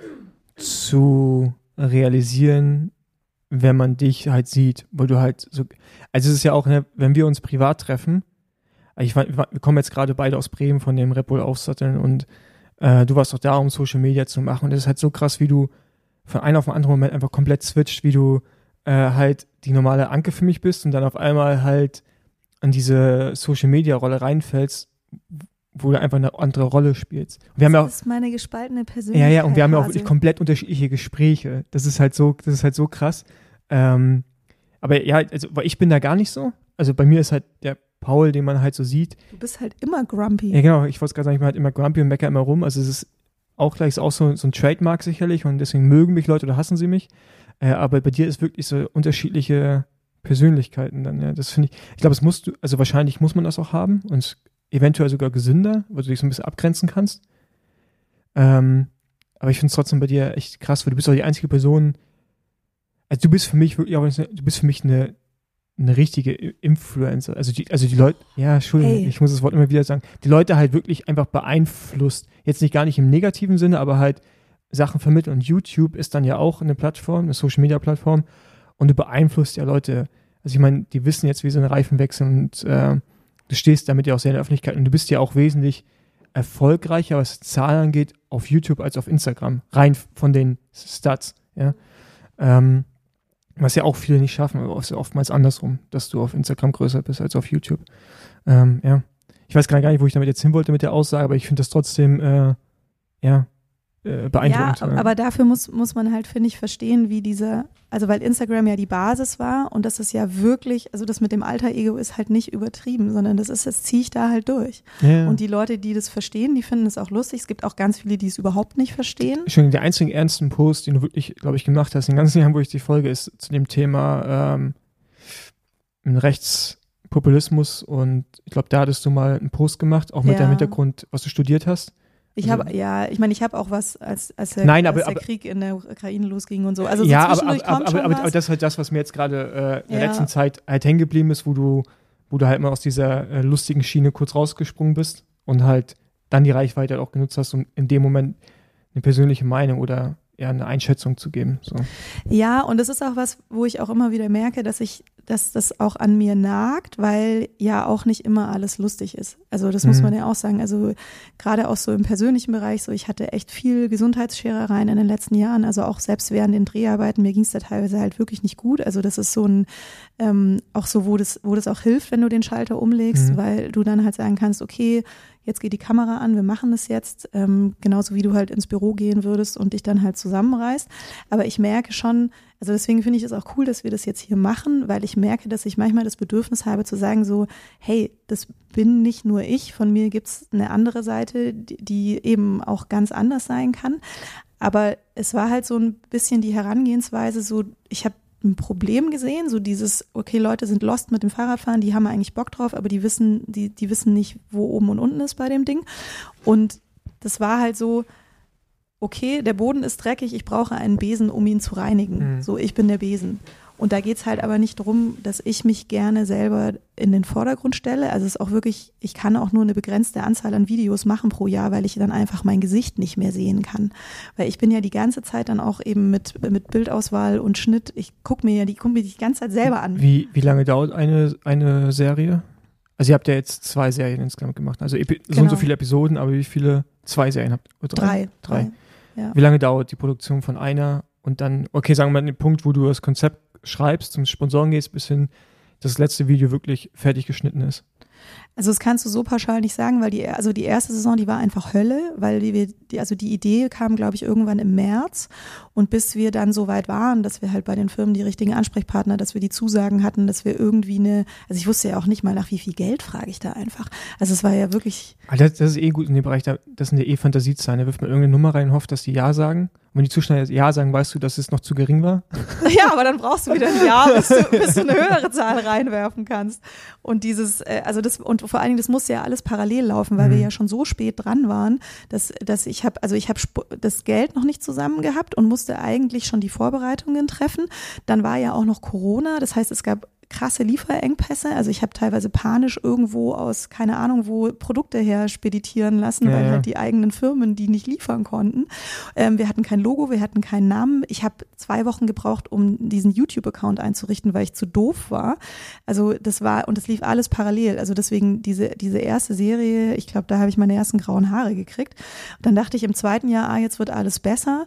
zu realisieren, wenn man dich halt sieht, weil du halt so, also es ist ja auch, ne, wenn wir uns privat treffen, ich, wir kommen jetzt gerade beide aus Bremen von dem Red Bull aufsatteln und äh, du warst doch da, um Social Media zu machen und es ist halt so krass, wie du von einem auf den anderen Moment einfach komplett switcht, wie du äh, halt die normale Anke für mich bist und dann auf einmal halt an diese Social Media Rolle reinfällst, wo du einfach eine andere Rolle spielst. Und wir haben ja auch, das ist meine gespaltene Persönlichkeit. Ja, ja, und wir haben ja auch Hase. wirklich komplett unterschiedliche Gespräche. Das ist halt so, das ist halt so krass. Ähm, aber ja, also, weil ich bin da gar nicht so. Also bei mir ist halt der Paul, den man halt so sieht. Du bist halt immer grumpy. Ja, genau. Ich wollte gerade sagen, ich bin halt immer grumpy und mecker immer rum. Also es ist auch gleich ist auch so, so ein Trademark sicherlich und deswegen mögen mich Leute oder hassen sie mich. Äh, aber bei dir ist wirklich so unterschiedliche Persönlichkeiten dann, ja. Das finde ich, ich glaube, es musst du, also wahrscheinlich muss man das auch haben und eventuell sogar gesünder, weil du dich so ein bisschen abgrenzen kannst. Ähm, aber ich finde es trotzdem bei dir echt krass, weil du bist auch die einzige Person, also du bist für mich wirklich auch, du bist für mich eine, eine richtige Influencer. Also die, also die Leute, ja, Entschuldigung, hey. Ich muss das Wort immer wieder sagen, die Leute halt wirklich einfach beeinflusst. Jetzt nicht gar nicht im negativen Sinne, aber halt Sachen vermitteln. Und YouTube ist dann ja auch eine Plattform, eine Social-Media-Plattform und du beeinflusst ja Leute. Also ich meine, die wissen jetzt, wie so eine Reifen wechseln und äh, du stehst damit ja auch sehr in der Öffentlichkeit und du bist ja auch wesentlich erfolgreicher, was Zahlen angeht, auf YouTube als auf Instagram. Rein von den Stats, ja. Ähm, was ja auch viele nicht schaffen, aber ist ja oftmals andersrum, dass du auf Instagram größer bist als auf YouTube. Ähm, ja. Ich weiß gar nicht, wo ich damit jetzt hin wollte mit der Aussage, aber ich finde das trotzdem, äh, ja, äh, beeindruckend. Ja, aber dafür muss, muss man halt, finde ich, verstehen, wie diese, also weil Instagram ja die Basis war und das ist ja wirklich, also das mit dem Alter-Ego ist halt nicht übertrieben, sondern das ist, das ziehe ich da halt durch. Ja. Und die Leute, die das verstehen, die finden es auch lustig. Es gibt auch ganz viele, die es überhaupt nicht verstehen. Schon der einzige ernsten Post, den du wirklich, glaube ich, gemacht hast, den ganzen Jahren, wo ich die folge, ist zu dem Thema ähm, Rechtspopulismus und ich glaube, da hattest du mal einen Post gemacht, auch mit Ja. deinem Hintergrund, was du studiert hast. Ich Also- habe, ja, ich meine, ich habe auch was, als, als, der, Nein, als aber- der aber- Krieg in der Ukraine losging und so. Also so ja, aber, zwischendurch aber, kommt aber, schon aber, was. aber das ist halt das, was mir jetzt gerade äh, in der Ja. letzten Zeit halt hängen geblieben ist, wo du, wo du halt mal aus dieser äh, lustigen Schiene kurz rausgesprungen bist und halt dann die Reichweite halt auch genutzt hast, um in dem Moment eine persönliche Meinung oder eher eine Einschätzung zu geben. So. Ja, und das ist auch was, wo ich auch immer wieder merke, dass ich, dass das auch an mir nagt, weil ja auch nicht immer alles lustig ist. Also das muss Mhm. man ja auch sagen. Also gerade auch so im persönlichen Bereich, so ich hatte echt viel Gesundheitsscherereien in den letzten Jahren, also auch selbst während den Dreharbeiten, mir ging es da teilweise halt wirklich nicht gut. Also das ist so ein, ähm, auch so, wo das, wo das auch hilft, wenn du den Schalter umlegst, Mhm. weil du dann halt sagen kannst, okay, jetzt geht die Kamera an, wir machen das jetzt, ähm, genauso wie du halt ins Büro gehen würdest und dich dann halt zusammenreißt. Aber ich merke schon, also deswegen finde ich es auch cool, dass wir das jetzt hier machen, weil ich merke, dass ich manchmal das Bedürfnis habe zu sagen so, hey, das bin nicht nur ich, von mir gibt's eine andere Seite, die, die eben auch ganz anders sein kann. Aber es war halt so ein bisschen die Herangehensweise so, ich habe ein Problem gesehen, so dieses, okay, Leute sind lost mit dem Fahrradfahren, die haben eigentlich Bock drauf, aber die wissen, die, die wissen nicht, wo oben und unten ist bei dem Ding. Und das war halt so, okay, der Boden ist dreckig, ich brauche einen Besen, um ihn zu reinigen. Mhm. So, ich bin der Besen. Und da geht's halt aber nicht darum, dass ich mich gerne selber in den Vordergrund stelle. Also es ist auch wirklich, ich kann auch nur eine begrenzte Anzahl an Videos machen pro Jahr, weil ich dann einfach mein Gesicht nicht mehr sehen kann. Weil ich bin ja die ganze Zeit dann auch eben mit, mit Bildauswahl und Schnitt, ich gucke mir ja die, guck mir die ganze Zeit selber an. Wie, wie lange dauert eine, eine Serie? Also ihr habt ja jetzt zwei Serien insgesamt gemacht. Also Epi- so und Genau. so viele Episoden, aber wie viele? Zwei Serien habt ihr? Drei. Drei. Drei. Ja. Wie lange dauert die Produktion von einer und dann, okay, sagen wir mal den Punkt, wo du das Konzept schreibst, zum Sponsoren gehst, bis hin das letzte Video wirklich fertig geschnitten ist? Also das kannst du so pauschal nicht sagen, weil die, also die erste Saison, die war einfach Hölle, weil die, wir, die, also die Idee kam, glaube ich, irgendwann im März und bis wir dann so weit waren, dass wir halt bei den Firmen die richtigen Ansprechpartner, dass wir die Zusagen hatten, dass wir irgendwie eine, also ich wusste ja auch nicht mal, nach wie viel Geld frage ich da einfach. Also es war ja wirklich. Ah, das, das ist eh gut in dem Bereich, da, das sind ja eh Fantasiezahlen, da wirft man irgendeine Nummer rein und hofft, dass die Ja sagen. Und wenn die Zuschauer Ja sagen, weißt du, dass es noch zu gering war? Ja, aber dann brauchst du wieder ein Jahr, bis du, bis du eine höhere Zahl reinwerfen kannst. Und dieses, äh, also das, und vor allen Dingen, das musste ja alles parallel laufen, weil Mhm. wir ja schon so spät dran waren, dass, dass ich habe, also ich habe das Geld noch nicht zusammen gehabt und musste eigentlich schon die Vorbereitungen treffen. Dann war ja auch noch Corona, das heißt, es gab krasse Lieferengpässe. Also ich habe teilweise panisch irgendwo aus, keine Ahnung wo, Produkte her speditieren lassen, ja, weil ja. halt die eigenen Firmen die nicht liefern konnten. Ähm, wir hatten kein Logo, wir hatten keinen Namen. Ich habe zwei Wochen gebraucht, um diesen YouTube-Account einzurichten, weil ich zu doof war. Also das war, und das lief alles parallel. Also deswegen diese, diese erste Serie, ich glaube, da habe ich meine ersten grauen Haare gekriegt. Und dann dachte ich im zweiten Jahr, ah, jetzt wird alles besser.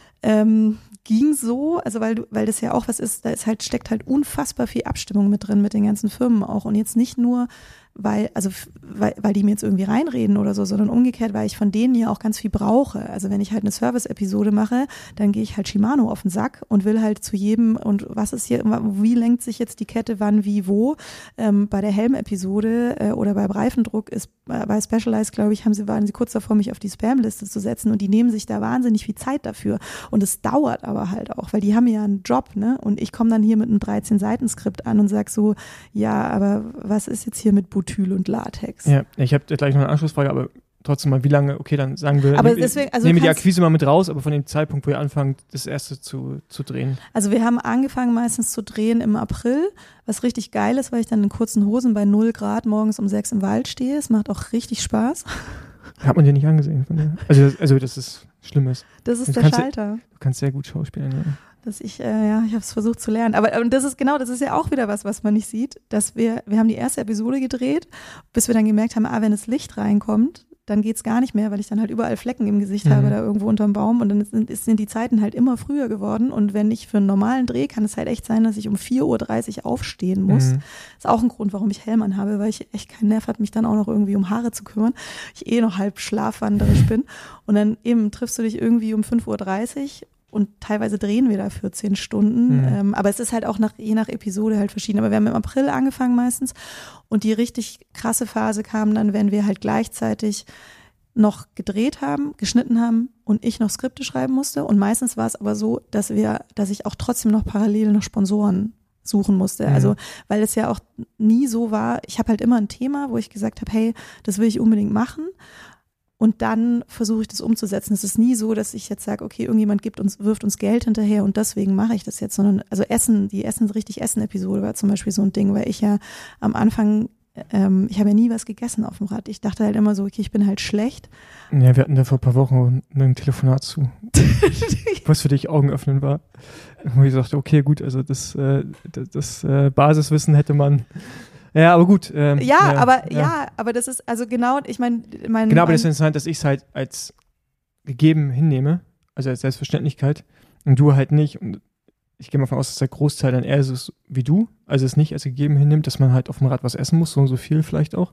Ähm, ging so, also weil du, weil das ja auch was ist, da ist halt, steckt halt unfassbar viel Abstimmung mit drin, mit den ganzen Firmen auch. Und jetzt nicht nur, weil, also weil, weil die mir jetzt irgendwie reinreden oder so, sondern umgekehrt, weil ich von denen ja auch ganz viel brauche. Also wenn ich halt eine Service-Episode mache, dann gehe ich halt Shimano auf den Sack und will halt zu jedem, und was ist hier, wie lenkt sich jetzt die Kette, wann, wie, wo. Ähm, bei der Helm-Episode äh, oder beim Reifendruck ist, äh, bei Specialized, glaube ich, haben sie, waren sie kurz davor, mich auf die Spam-Liste zu setzen, und die nehmen sich da wahnsinnig viel Zeit dafür. Und es dauert aber halt auch, weil die haben ja einen Job, ne? Und ich komme dann hier mit einem dreizehn-Seiten-Skript an und sag so, ja, aber was ist jetzt hier mit Butyl und Latex? Ja, ich habe gleich noch eine Anschlussfrage, aber trotzdem mal, wie lange, okay, dann sagen wir, aber nehm, deswegen, also nehmen wir die Akquise mal mit raus, aber von dem Zeitpunkt, wo ihr anfangt, das erste zu, zu drehen. Also wir haben angefangen meistens zu drehen im April, was richtig geil ist, weil ich dann in kurzen Hosen bei null Grad morgens um sechs im Wald stehe. Es macht auch richtig Spaß. Hat man dir nicht angesehen von dir? Also, also das ist Schlimmes. Das ist du der Schalter. Ja, du kannst sehr gut schauspielen, ja. Dass ich, äh, ja, ich habe es versucht zu lernen. Aber und das ist genau, das ist ja auch wieder was, was man nicht sieht, dass wir, wir haben die erste Episode gedreht, bis wir dann gemerkt haben, ah, wenn das Licht reinkommt, dann geht's gar nicht mehr, weil ich dann halt überall Flecken im Gesicht mhm. habe, da irgendwo unterm Baum, und dann sind, sind die Zeiten halt immer früher geworden, und wenn ich für einen normalen Dreh, kann es halt echt sein, dass ich um vier Uhr dreißig aufstehen muss. Mhm. Ist auch ein Grund, warum ich Helm anhabe, weil ich echt keinen Nerv hatte, mich dann auch noch irgendwie um Haare zu kümmern. Ich eh noch halb schlafwanderisch bin, und dann eben triffst du dich irgendwie um fünf Uhr dreißig. Und teilweise drehen wir da vierzehn Stunden. Mhm. Ähm, aber es ist halt auch nach, je nach Episode halt verschieden. Aber wir haben im April angefangen meistens. Und die richtig krasse Phase kam dann, wenn wir halt gleichzeitig noch gedreht haben, geschnitten haben und ich noch Skripte schreiben musste. Und meistens war es aber so, dass wir, dass ich auch trotzdem noch parallel noch Sponsoren suchen musste. Mhm. Also, weil es ja auch nie so war, ich habe halt immer ein Thema, wo ich gesagt habe, hey, das will ich unbedingt machen. Und dann versuche ich das umzusetzen. Es ist nie so, dass ich jetzt sage, okay, irgendjemand gibt uns, wirft uns Geld hinterher und deswegen mache ich das jetzt, sondern also Essen, die Essen, richtig Essen-Episode war zum Beispiel so ein Ding, weil ich ja am Anfang, ähm, ich habe ja nie was gegessen auf dem Rad. Ich dachte halt immer so, okay, ich bin halt schlecht. Ja, wir hatten da vor ein paar Wochen ein Telefonat zu, was für dich Augen öffnen war. Wo ich sagte, okay, gut, also das, äh, das, das äh, Basiswissen hätte man. Ja, aber gut. Ähm, ja, ja, aber ja. ja, aber das ist, also genau, ich meine, mein, genau, aber mein, das ist interessant, dass ich es halt als gegeben hinnehme, also als Selbstverständlichkeit, und du halt nicht. Und ich gehe mal davon aus, dass der Großteil dann eher so ist wie du, also es nicht als gegeben hinnimmt, dass man halt auf dem Rad was essen muss, so und so viel vielleicht auch,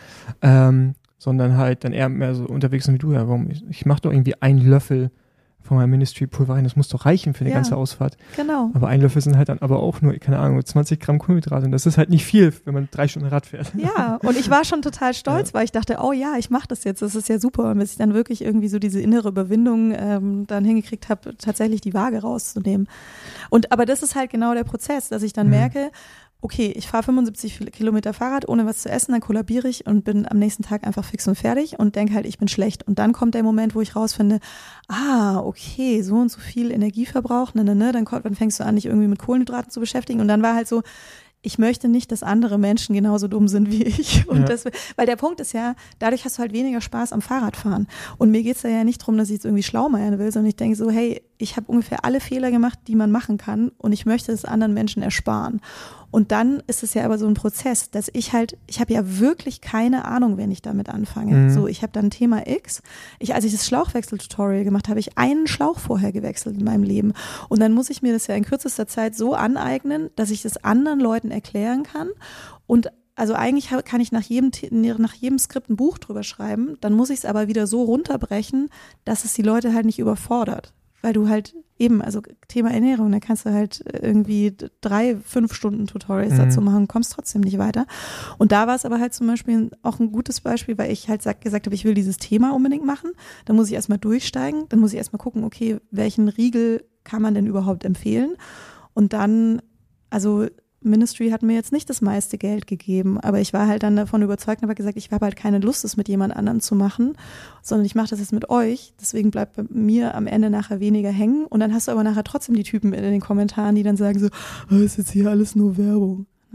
ähm, sondern halt dann eher mehr so unterwegs sind wie du. Ja, warum? Ich, ich mache doch irgendwie einen Löffel von meinem Ministry-Pulver rein, das muss doch reichen für eine ja, ganze Ausfahrt. Genau. Aber ein Löffel sind halt dann aber auch nur, keine Ahnung, zwanzig Gramm Kohlenhydrate, und das ist halt nicht viel, wenn man drei Stunden Rad fährt. Ja, und ich war schon total stolz, ja. weil ich dachte, oh ja, ich mache das jetzt, das ist ja super. Und bis ich dann wirklich irgendwie so diese innere Überwindung ähm, dann hingekriegt habe, tatsächlich die Waage rauszunehmen. Und aber das ist halt genau der Prozess, dass ich dann mhm. merke, okay, ich fahre fünfundsiebzig Kilometer Fahrrad, ohne was zu essen, dann kollabiere ich und bin am nächsten Tag einfach fix und fertig und denke halt, ich bin schlecht. Und dann kommt der Moment, wo ich rausfinde, ah, okay, so und so viel Energieverbrauch, ne, ne, ne, dann, dann fängst du an, dich irgendwie mit Kohlenhydraten zu beschäftigen. Und dann war halt so, ich möchte nicht, dass andere Menschen genauso dumm sind wie ich. Und ja. das, weil der Punkt ist ja, dadurch hast du halt weniger Spaß am Fahrradfahren. Und mir geht's da ja nicht drum, dass ich jetzt irgendwie Schlaumeiern will, sondern ich denke so, hey, ich habe ungefähr alle Fehler gemacht, die man machen kann, und ich möchte es anderen Menschen ersparen. Und dann ist es ja aber so ein Prozess, dass ich halt, ich habe ja wirklich keine Ahnung, wenn ich damit anfange. Mhm. So, ich habe dann Thema X. Ich, als ich das Schlauchwechsel-Tutorial gemacht habe, habe ich einen Schlauch vorher gewechselt in meinem Leben. Und dann muss ich mir das ja in kürzester Zeit so aneignen, dass ich das anderen Leuten erklären kann. Und also eigentlich kann ich nach jedem, nach jedem Skript ein Buch drüber schreiben, dann muss ich es aber wieder so runterbrechen, dass es die Leute halt nicht überfordert. Weil du halt eben, also Thema Ernährung, da kannst du halt irgendwie drei, fünf Stunden Tutorials mhm. dazu machen, kommst trotzdem nicht weiter. Und da war es aber halt zum Beispiel auch ein gutes Beispiel, weil ich halt sag, gesagt habe, ich will dieses Thema unbedingt machen. Dann muss ich erstmal durchsteigen, dann muss ich erstmal gucken, okay, welchen Riegel kann man denn überhaupt empfehlen? Und dann, also Ministry hat mir jetzt nicht das meiste Geld gegeben, aber ich war halt dann davon überzeugt und habe gesagt, ich habe halt keine Lust, das mit jemand anderem zu machen, sondern ich mache das jetzt mit euch, deswegen bleibt bei mir am Ende nachher weniger hängen, und dann hast du aber nachher trotzdem die Typen in den Kommentaren, die dann sagen so, oh, ist jetzt hier alles nur Werbung.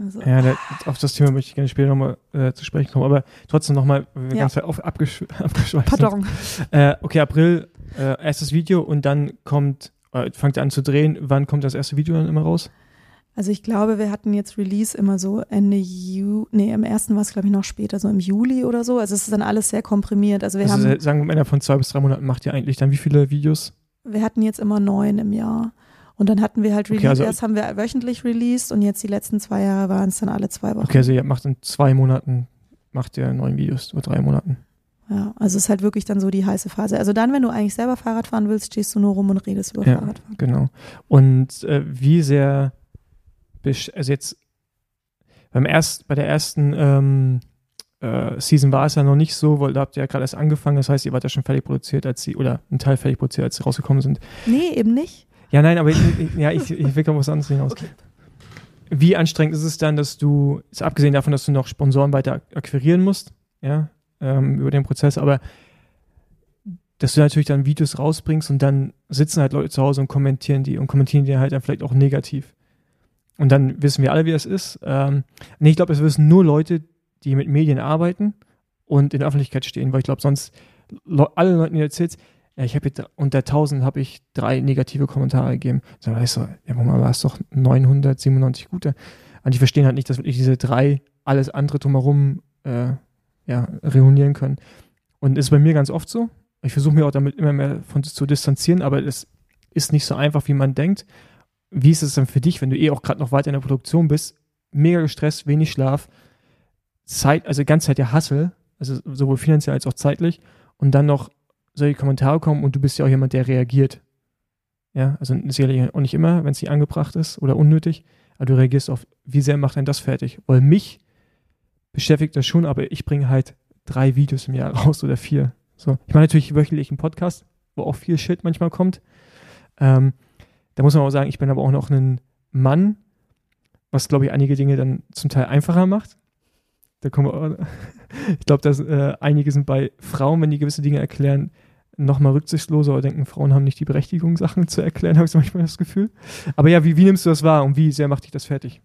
Also, ja, da, auf das Thema möchte ich gerne später nochmal äh, zu sprechen kommen, aber trotzdem nochmal, weil wir Ja. ganz weit auf, abgesch abgeschweift Pardon. sind. Äh, okay, April, äh, erstes Video und dann kommt, äh, fangt ihr an zu drehen. Wann kommt das erste Video dann immer raus? Also ich glaube, wir hatten jetzt Release immer so Ende Juli, nee, im ersten war es glaube ich noch später, so im Juli oder so. Also es ist dann alles sehr komprimiert. Also wir also haben, sagen wir, innerhalb von zwei bis drei Monaten macht ihr eigentlich dann wie viele Videos? wir hatten jetzt immer neun im Jahr. Und dann hatten wir halt Release, Okay, also- erst haben wir wöchentlich released und jetzt die letzten zwei Jahre waren es dann alle zwei Wochen. Okay, also ihr macht in zwei Monaten, macht ihr neun Videos, oder drei Monaten. Ja, also es ist halt wirklich dann so die heiße Phase. Also dann, wenn du eigentlich selber Fahrrad fahren willst, stehst du nur rum und redest über Ja, Fahrradfahren. genau. Und äh, wie sehr, besch- also jetzt beim erst, bei der ersten ähm, äh, Season war es ja noch nicht so, weil da habt ihr ja gerade erst angefangen, das heißt, ihr wart ja schon fertig produziert, als sie, oder ein Teil fertig produziert, als sie rausgekommen sind. Nee, eben nicht. Ja, nein, aber ich, ich, ja, ich, ich will auf was anderes hinaus. Okay. Wie anstrengend ist es dann, dass du, ist abgesehen davon, dass du noch Sponsoren weiter akquirieren musst, ja, ähm, über den Prozess, aber dass du natürlich dann Videos rausbringst und dann sitzen halt Leute zu Hause und kommentieren die und kommentieren die halt dann vielleicht auch negativ. Und dann wissen wir alle, wie das ist. Ähm, nee, ich glaube, es wissen nur Leute, die mit Medien arbeiten und in der Öffentlichkeit stehen, weil ich glaube, sonst le- alle Leuten, die du erzählst, ja, ich habe jetzt unter tausend habe ich drei negative Kommentare gegeben. So, weißt du, ja, warum war es doch neunhundertsiebenundneunzig gute? Und die verstehen halt nicht, dass wirklich diese drei alles andere drumherum äh, ja, reunieren können. Und das ist bei mir ganz oft so. Ich versuche mich auch damit immer mehr von zu distanzieren, aber es ist nicht so einfach, wie man denkt. Wie ist es dann für dich, wenn du eh auch gerade noch weiter in der Produktion bist, mega gestresst, wenig Schlaf, Zeit, also die ganze Zeit der Hustle, also sowohl finanziell als auch zeitlich, und dann noch solche Kommentare kommen und du bist ja auch jemand, der reagiert. Ja, also sicherlich auch nicht immer, wenn es nicht angebracht ist oder unnötig, aber du reagierst auf, wie sehr macht denn das fertig? Weil mich beschäftigt das schon, aber ich bringe halt drei Videos im Jahr raus oder vier. So. Ich mache natürlich wöchentlich einen Podcast, wo auch viel Shit manchmal kommt. Ähm, da muss man auch sagen, ich bin aber auch noch ein Mann, was, glaube ich, einige Dinge dann zum Teil einfacher macht. Da kommen wir auch, ich glaube, dass äh, einige sind bei Frauen, wenn die gewisse Dinge erklären, nochmal rücksichtsloser oder denken, Frauen haben nicht die Berechtigung, Sachen zu erklären, habe ich so manchmal das Gefühl. Aber ja, wie, wie nimmst du das wahr und wie sehr macht dich das fertig?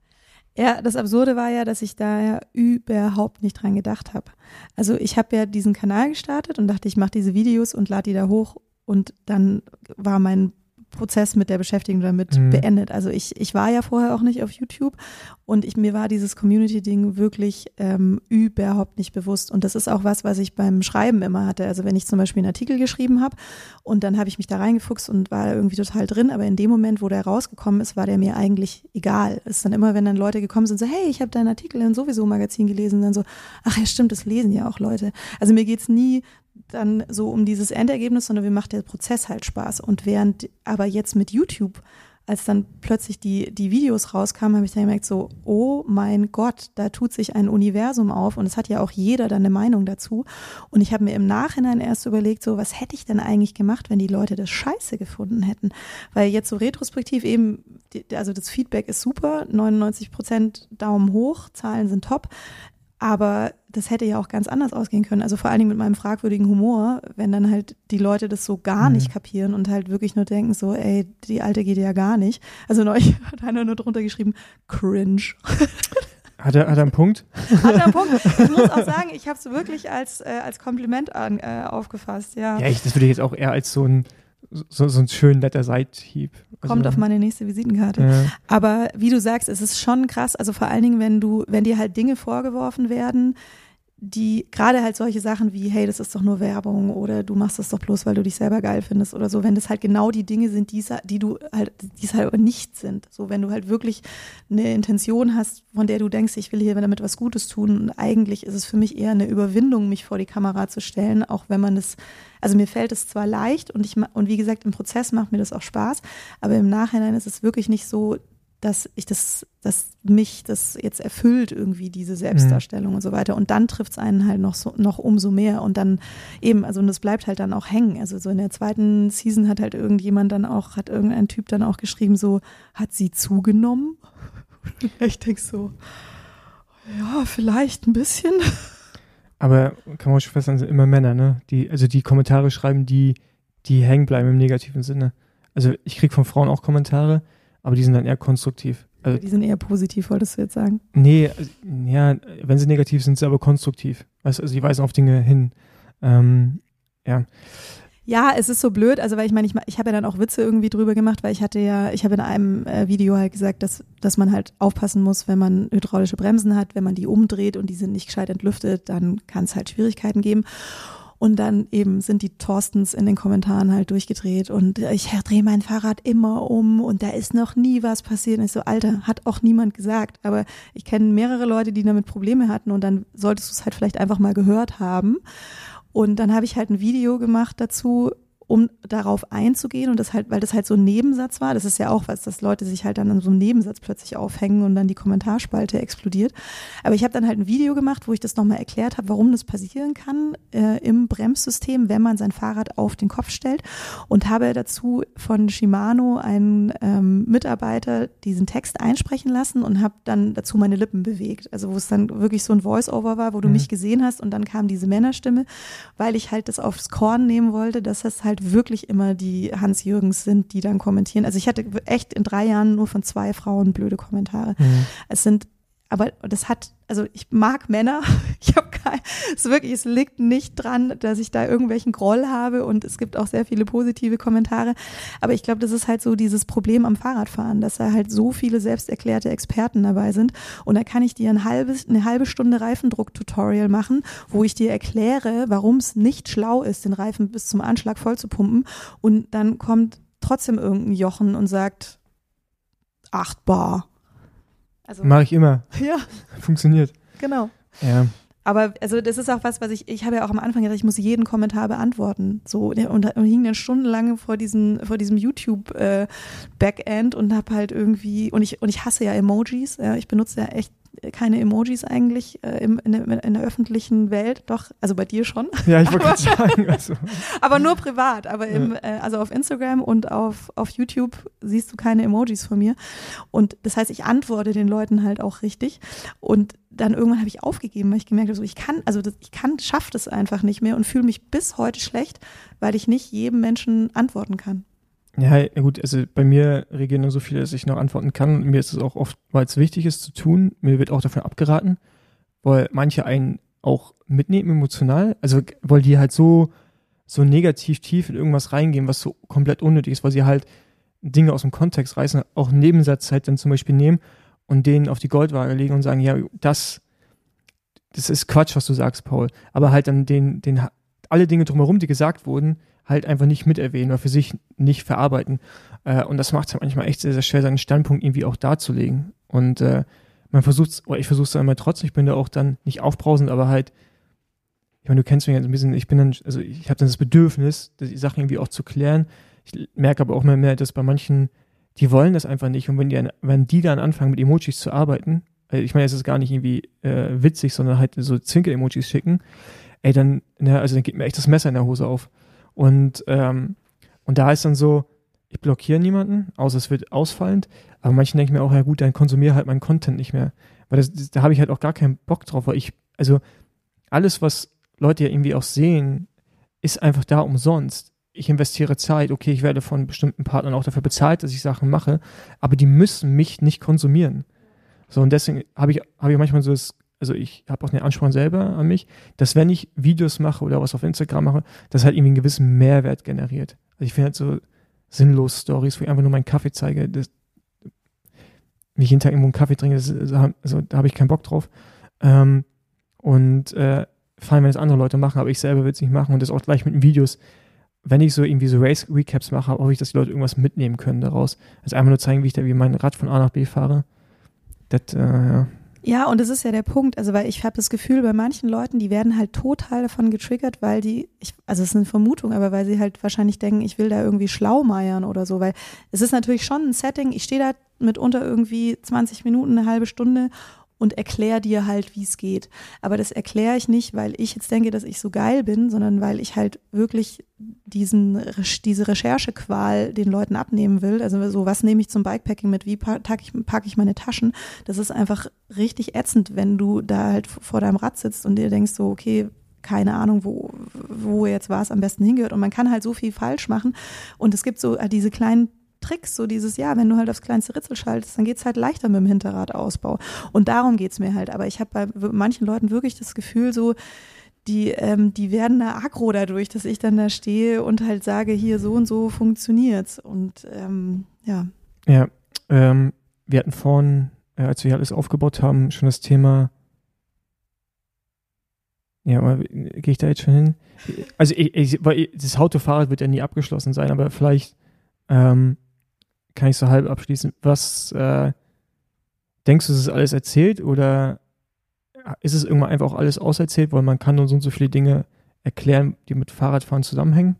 Ja, das Absurde war ja, dass ich da ja überhaupt nicht dran gedacht habe. Also ich habe ja diesen Kanal gestartet und dachte, ich mache diese Videos und lade die da hoch und dann war mein Prozess mit der Beschäftigung damit mhm. beendet. Also ich, ich war ja vorher auch nicht auf YouTube und ich, mir war dieses Community-Ding wirklich ähm, überhaupt nicht bewusst. Und das ist auch was, was ich beim Schreiben immer hatte. Also wenn ich zum Beispiel einen Artikel geschrieben habe und dann habe ich mich da reingefuchst und war da irgendwie total drin, aber in dem Moment, wo der rausgekommen ist, war der mir eigentlich egal. Es ist dann immer, wenn dann Leute gekommen sind, so hey, ich habe deinen Artikel in sowieso Magazin gelesen, dann so, ach ja stimmt, das lesen ja auch Leute. Also mir geht's nie dann so um dieses Endergebnis, sondern mir macht der Prozess halt Spaß. Und während aber jetzt mit YouTube, als dann plötzlich die, die Videos rauskamen, habe ich dann gemerkt so, oh mein Gott, da tut sich ein Universum auf und es hat ja auch jeder dann eine Meinung dazu. Und ich habe mir im Nachhinein erst überlegt, so was hätte ich denn eigentlich gemacht, wenn die Leute das scheiße gefunden hätten? Weil jetzt so retrospektiv eben, also das Feedback ist super, neunundneunzig Prozent Daumen hoch, Zahlen sind top. Aber das hätte ja auch ganz anders ausgehen können. Also vor allen Dingen mit meinem fragwürdigen Humor, wenn dann halt die Leute das so gar mhm. nicht kapieren und halt wirklich nur denken so, ey, die Alte geht ja gar nicht. Also neulich hat einer nur drunter geschrieben, cringe. Hat er, hat er einen Punkt? Hat er einen Punkt. Ich muss auch sagen, ich habe es wirklich als, äh, als Kompliment an, äh, aufgefasst, ja. Ja, ich, das würde ich jetzt auch eher als so ein So, so ein schön netter Seithieb. Also, kommt auf meine nächste Visitenkarte. Ja. Aber wie du sagst, es ist schon krass, also vor allen Dingen, wenn du, wenn dir halt Dinge vorgeworfen werden, die gerade halt solche Sachen wie, hey, das ist doch nur Werbung oder du machst das doch bloß, weil du dich selber geil findest oder so, wenn das halt genau die Dinge sind, die, die du halt, die es halt aber nicht sind. So, wenn du halt wirklich eine Intention hast, von der du denkst, ich will hier damit was Gutes tun und eigentlich ist es für mich eher eine Überwindung, mich vor die Kamera zu stellen, auch wenn man das, also mir fällt es zwar leicht und ich, und wie gesagt, im Prozess macht mir das auch Spaß, aber im Nachhinein ist es wirklich nicht so, dass ich das, dass mich das jetzt erfüllt irgendwie, diese Selbstdarstellung mhm. und so weiter. Und dann trifft es einen halt noch so, noch umso mehr. Und dann eben, also und das bleibt halt dann auch hängen. Also so in der zweiten Season hat halt irgendjemand dann auch, hat irgendein Typ dann auch geschrieben, so, hat sie zugenommen? Und ich denke so, ja, vielleicht ein bisschen. Aber kann man schon feststellen, sind immer Männer, ne? Die, also die Kommentare schreiben, die, die hängen bleiben im negativen Sinne. Also ich kriege von Frauen auch Kommentare, aber die sind dann eher konstruktiv. Also, die sind eher positiv, wolltest du jetzt sagen? Nee, ja, wenn sie negativ sind, sind sie aber konstruktiv. Also, sie weisen auf Dinge hin. Ähm, ja. Ja, es ist so blöd, also weil ich meine, ich, ich habe ja dann auch Witze irgendwie drüber gemacht, weil ich hatte ja, ich habe in einem äh, Video halt gesagt, dass, dass man halt aufpassen muss, wenn man hydraulische Bremsen hat, wenn man die umdreht und die sind nicht gescheit entlüftet, dann kann es halt Schwierigkeiten geben. Und dann eben sind die Thorstens in den Kommentaren halt durchgedreht und ich drehe mein Fahrrad immer um und da ist noch nie was passiert. Und ich so, Alter, hat auch niemand gesagt. Aber ich kenne mehrere Leute, die damit Probleme hatten und dann solltest du es halt vielleicht einfach mal gehört haben. Und dann habe ich halt ein Video gemacht dazu, um darauf einzugehen und das halt, weil das halt so ein Nebensatz war, das ist ja auch was, dass Leute sich halt dann an so einem Nebensatz plötzlich aufhängen und dann die Kommentarspalte explodiert. Aber ich habe dann halt ein Video gemacht, wo ich das nochmal erklärt habe, warum das passieren kann äh, im Bremssystem, wenn man sein Fahrrad auf den Kopf stellt und habe dazu von Shimano einen ähm, Mitarbeiter diesen Text einsprechen lassen und habe dann dazu meine Lippen bewegt. Also wo es dann wirklich so ein Voice-Over war, wo du mhm. mich gesehen hast und dann kam diese Männerstimme, weil ich halt das aufs Korn nehmen wollte, dass das halt wirklich immer die Hans-Jürgens sind, die dann kommentieren. Also ich hatte echt in drei Jahren nur von zwei Frauen blöde Kommentare. Mhm. Es sind, aber das hat, also ich mag Männer, ich habe kein, es ist wirklich, es liegt nicht dran, dass ich da irgendwelchen Groll habe und es gibt auch sehr viele positive Kommentare, aber ich glaube, das ist halt so dieses Problem am Fahrradfahren, dass da halt so viele selbsterklärte Experten dabei sind und da kann ich dir ein halbes, eine halbe Stunde Reifendruck-Tutorial machen, wo ich dir erkläre, warum es nicht schlau ist, den Reifen bis zum Anschlag voll zu pumpen und dann kommt trotzdem irgendein Jochen und sagt acht Bar. Also, mache ich immer. Ja. Funktioniert. Genau. Ja. Aber also das ist auch was, was ich, ich habe ja auch am Anfang gedacht, ich muss jeden Kommentar beantworten. So und, und hing dann stundenlang vor diesem, vor diesem YouTube-Backend äh, und habe halt irgendwie, und ich, und ich hasse ja Emojis, ja, ich benutze ja echt keine Emojis eigentlich äh, im, in, der, in der öffentlichen Welt, doch, also bei dir schon. Ja, ich wollte gerade sagen. Also. Aber nur privat, aber im, ja. äh, also auf Instagram und auf, auf YouTube siehst du keine Emojis von mir und das heißt, ich antworte den Leuten halt auch richtig und dann irgendwann habe ich aufgegeben, weil ich gemerkt habe, so ich kann, also das, ich kann, schaffe das einfach nicht mehr und fühle mich bis heute schlecht, weil ich nicht jedem Menschen antworten kann. Ja, gut, also bei mir reagieren nur so viele, dass ich noch antworten kann. Und mir ist es auch oft, weil es wichtig ist zu tun. Mir wird auch davon abgeraten, weil manche einen auch mitnehmen emotional. Also weil die halt so, so negativ tief in irgendwas reingehen, was so komplett unnötig ist, weil sie halt Dinge aus dem Kontext reißen, auch einen Nebensatz halt dann zum Beispiel nehmen und den auf die Goldwaage legen und sagen, ja, das, das ist Quatsch, was du sagst, Paul. Aber halt dann den, den, alle Dinge drumherum, die gesagt wurden, halt einfach nicht miterwähnen oder für sich nicht verarbeiten. Äh, und das macht es halt manchmal echt sehr, sehr schwer, seinen Standpunkt irgendwie auch darzulegen. Und äh, man versucht oder ich versuche es dann immer trotzdem, ich bin da auch dann nicht aufbrausend, aber halt, ich meine, du kennst mich halt ein bisschen, ich bin dann, also ich habe dann das Bedürfnis, die Sachen irgendwie auch zu klären. Ich merke aber auch immer mehr, dass bei manchen, die wollen das einfach nicht. Und wenn die, wenn die dann anfangen, mit Emojis zu arbeiten, also ich meine, es ist gar nicht irgendwie äh, witzig, sondern halt so Zwinker-Emojis schicken, ey, dann, na, also dann geht mir echt das Messer in der Hose auf. Und, ähm, und da ist dann so, ich blockiere niemanden, außer es wird ausfallend, aber manchen denken mir auch, ja gut, dann konsumiere halt meinen Content nicht mehr. Weil das, das, da habe ich halt auch gar keinen Bock drauf, weil ich, also alles, was Leute ja irgendwie auch sehen, ist einfach da umsonst. Ich investiere Zeit, okay, ich werde von bestimmten Partnern auch dafür bezahlt, dass ich Sachen mache, aber die müssen mich nicht konsumieren. So, und deswegen habe ich, habe ich manchmal so das, also ich habe auch den Ansporn selber an mich, dass wenn ich Videos mache oder was auf Instagram mache, das halt irgendwie einen gewissen Mehrwert generiert. Also ich finde halt so sinnlos Stories, wo ich einfach nur meinen Kaffee zeige, das, wenn ich jeden Tag irgendwo einen Kaffee trinke, das, also da habe ich keinen Bock drauf. Ähm, und äh, vor allem, wenn es andere Leute machen, aber ich selber will es nicht machen und das auch gleich mit den Videos. Wenn ich so irgendwie so Race-Recaps mache, hoffe ich, dass die Leute irgendwas mitnehmen können daraus. Also einfach nur zeigen, wie ich da wie mein Rad von A nach B fahre. Das, äh, ja. Ja, und das ist ja der Punkt, also weil ich habe das Gefühl, bei manchen Leuten, die werden halt total davon getriggert, weil die, ich, also es ist eine Vermutung, aber weil sie halt wahrscheinlich denken, ich will da irgendwie schlaumeiern oder so, weil es ist natürlich schon ein Setting, ich stehe da mitunter irgendwie zwanzig Minuten, eine halbe Stunde und erkläre dir halt, wie es geht. Aber das erkläre ich nicht, weil ich jetzt denke, dass ich so geil bin, sondern weil ich halt wirklich diesen, diese Recherchequal den Leuten abnehmen will. Also so, was nehme ich zum Bikepacking mit, wie packe ich, packe ich meine Taschen? Das ist einfach richtig ätzend, wenn du da halt vor deinem Rad sitzt und dir denkst so, okay, keine Ahnung, wo, wo jetzt was am besten hingehört. Und man kann halt so viel falsch machen. Und es gibt so diese kleinen Tricks, so dieses, ja, wenn du halt aufs kleinste Ritzel schaltest, dann geht's halt leichter mit dem Hinterradausbau. Und darum geht's mir halt. Aber ich habe bei manchen Leuten wirklich das Gefühl so, die, ähm, die werden da aggro dadurch, dass ich dann da stehe und halt sage, hier so und so funktioniert's. Und ähm, ja. Ja, ähm, wir hatten vorhin, äh, als wir hier alles aufgebaut haben, schon das Thema, ja, aber gehe ich da jetzt schon hin? Also ich, ich, weil das Autofahrrad wird ja nie abgeschlossen sein, aber vielleicht ähm, kann ich so halb abschließen. Was äh, denkst du, ist es alles erzählt oder ist es irgendwann einfach auch alles auserzählt, weil man kann nur so und so viele Dinge erklären, die mit Fahrradfahren zusammenhängen?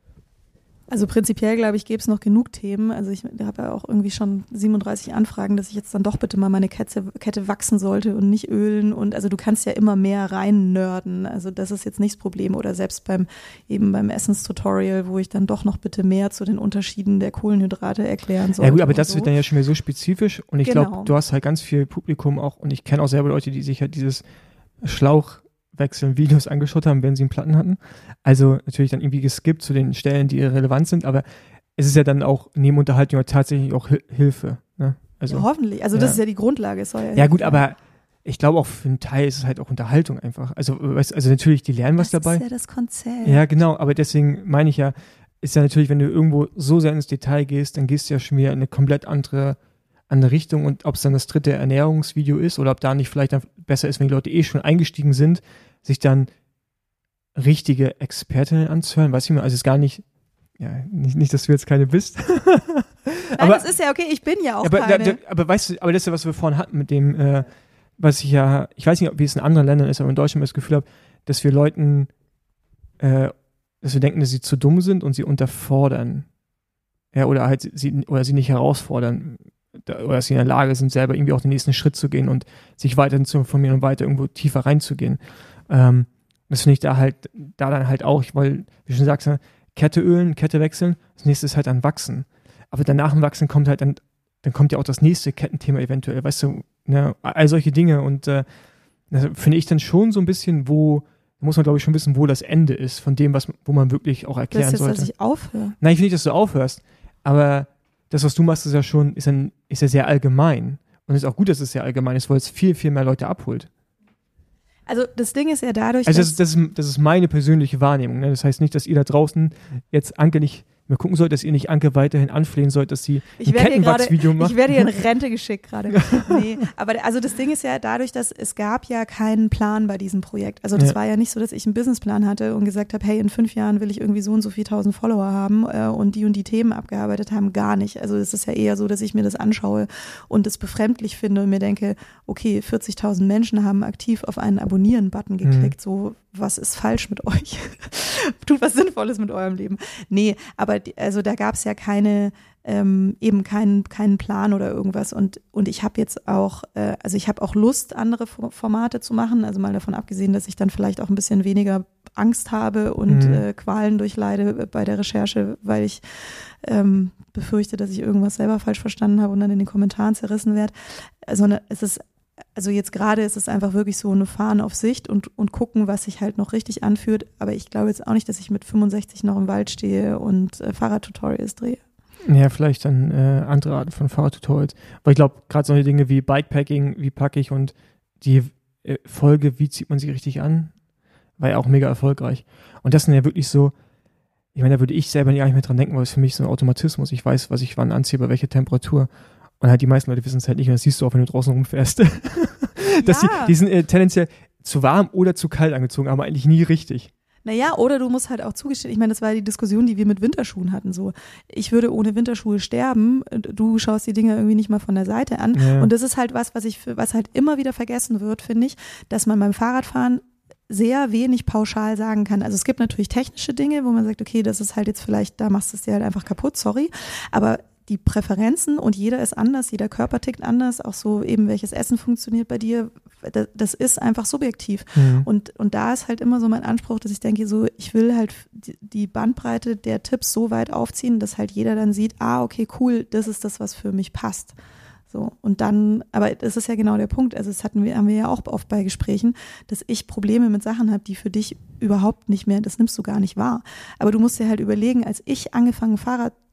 Also prinzipiell, glaube ich, gäbe es noch genug Themen. Also ich habe ja auch irgendwie schon siebenunddreißig Anfragen, dass ich jetzt dann doch bitte mal meine Kette, Kette wachsen sollte und nicht ölen. Und also du kannst ja immer mehr rein nörden. Also das ist jetzt nicht das Problem. Oder selbst beim eben beim Essenstutorial, wo ich dann doch noch bitte mehr zu den Unterschieden der Kohlenhydrate erklären sollte. Ja gut, aber das so. wird dann ja schon wieder so spezifisch. Und ich Genau. glaube, du hast halt ganz viel Publikum auch. Und ich kenne auch selber Leute, die sich halt dieses Schlauch wechseln Videos angeschaut haben, wenn sie einen Platten hatten. Also natürlich dann irgendwie geskippt zu den Stellen, die relevant sind, aber es ist ja dann auch neben Unterhaltung tatsächlich auch H- Hilfe. Ne? Also, ja, hoffentlich. Also ja. das ist ja die Grundlage. Es soll ja, ja gut, aber ich glaube auch für einen Teil ist es halt auch Unterhaltung einfach. Also, weißt, also natürlich, die lernen was das dabei. Das ist ja das Konzept. Ja genau, aber deswegen meine ich ja, ist ja natürlich, wenn du irgendwo so sehr ins Detail gehst, dann gehst du ja schon wieder in eine komplett andere andere Richtung und ob es dann das dritte Ernährungsvideo ist oder ob da nicht vielleicht dann besser ist, wenn die Leute eh schon eingestiegen sind, sich dann richtige Expertinnen anzuhören, weiß ich mal, also es ist gar nicht, ja, nicht, nicht, dass du jetzt keine bist. Nein, aber das ist ja okay, ich bin ja auch aber, keine. Da, da, aber weißt du, aber das ist ja, was wir vorhin hatten mit dem, äh, was ich ja, ich weiß nicht, wie es in anderen Ländern ist, aber in Deutschland das Gefühl habe, dass wir Leuten, äh, dass wir denken, dass sie zu dumm sind und sie unterfordern. Ja, oder halt sie, oder sie nicht herausfordern. Oder dass sie in der Lage sind, selber irgendwie auch den nächsten Schritt zu gehen und sich weiterhin zu informieren und weiter irgendwo tiefer reinzugehen. Ähm, das finde ich da halt, da dann halt auch, weil, wie du schon sagst, Kette ölen, Kette wechseln, das nächste ist halt dann wachsen. Aber danach im Wachsen kommt halt dann, dann kommt ja auch das nächste Kettenthema eventuell, weißt du, ne, all solche Dinge und äh, das finde ich dann schon so ein bisschen, wo, da muss man glaube ich schon wissen, wo das Ende ist von dem, was, wo man wirklich auch erklären das ist jetzt, sollte. dass ich aufhöre. Nein, ich will nicht, dass du aufhörst, aber das, was du machst, ist ja schon, ist, ein, ist ja sehr allgemein. Und es ist auch gut, dass es sehr allgemein ist, weil es viel, viel mehr Leute abholt. Also das Ding ist ja dadurch, also das, dass... das, ist, das ist meine persönliche Wahrnehmung. Ne? Das heißt nicht, dass ihr da draußen jetzt Anke nicht mehr gucken sollt, dass ihr nicht Anke weiterhin anflehen sollt, dass sie ein Kettenwachsvideo macht. Ich werde hier in Rente geschickt gerade. Nee, aber also das Ding ist ja dadurch, dass es gab ja keinen Plan bei diesem Projekt. Also das ja. war ja nicht so, dass ich einen Businessplan hatte und gesagt habe, hey, in fünf Jahren will ich irgendwie so und so viel tausend Follower haben äh, und die und die Themen abgearbeitet haben. Gar nicht. Also es ist ja eher so, dass ich mir das anschaue und es befremdlich finde und mir denke, okay, vierzigtausend Menschen haben aktiv auf einen Abonnieren-Button geklickt. Mhm. So, was ist falsch mit euch? Tut was Sinnvolles mit eurem Leben. Nee, aber die, also da gab es ja keine, ähm, eben keinen keinen Plan oder irgendwas und und ich habe jetzt auch, äh, also ich habe auch Lust, andere Formate zu machen, also mal davon abgesehen, dass ich dann vielleicht auch ein bisschen weniger Angst habe und mhm. äh, Qualen durchleide bei der Recherche, weil ich ähm, befürchte, dass ich irgendwas selber falsch verstanden habe und dann in den Kommentaren zerrissen werde, sondern es ist Also jetzt gerade ist es einfach wirklich so eine Fahren auf Sicht und, und gucken, was sich halt noch richtig anfühlt. Aber ich glaube jetzt auch nicht, dass ich mit fünfundsechzig noch im Wald stehe und äh, Fahrradtutorials drehe. Ja, vielleicht dann äh, andere Arten von Fahrradtutorials. Weil ich glaube, gerade solche Dinge wie Bikepacking, wie packe ich und die äh, Folge, wie zieht man sie richtig an, war ja auch mega erfolgreich. Und das sind ja wirklich so, ich meine, da würde ich selber gar nicht mehr dran denken, weil es für mich so ein Automatismus. Ich weiß, was ich wann anziehe, bei welcher Temperatur. Und halt die meisten Leute wissen es halt nicht und das siehst du auch, wenn du draußen rumfährst. Dass ja. die, die sind äh, tendenziell zu warm oder zu kalt angezogen, aber eigentlich nie richtig. Naja, oder du musst halt auch zugestehen, ich meine, das war die Diskussion, die wir mit Winterschuhen hatten, so, ich würde ohne Winterschuhe sterben, du schaust die Dinger irgendwie nicht mal von der Seite an ja. und das ist halt was, was ich, was halt immer wieder vergessen wird, finde ich, dass man beim Fahrradfahren sehr wenig pauschal sagen kann. Also es gibt natürlich technische Dinge, wo man sagt, okay, das ist halt jetzt vielleicht, da machst du es dir halt einfach kaputt, sorry, aber die Präferenzen und jeder ist anders, jeder Körper tickt anders, auch so eben welches Essen funktioniert bei dir, das, das ist einfach subjektiv. Mhm. Und, und da ist halt immer so mein Anspruch, dass ich denke so, ich will halt die, die Bandbreite der Tipps so weit aufziehen, dass halt jeder dann sieht, ah, okay, cool, das ist das, was für mich passt. So, und dann, aber das ist ja genau der Punkt, also das hatten wir, haben wir ja auch oft bei Gesprächen, dass ich Probleme mit Sachen habe, die für dich überhaupt nicht mehr, das nimmst du gar nicht wahr. Aber du musst dir halt überlegen, als ich angefangen Fahrrad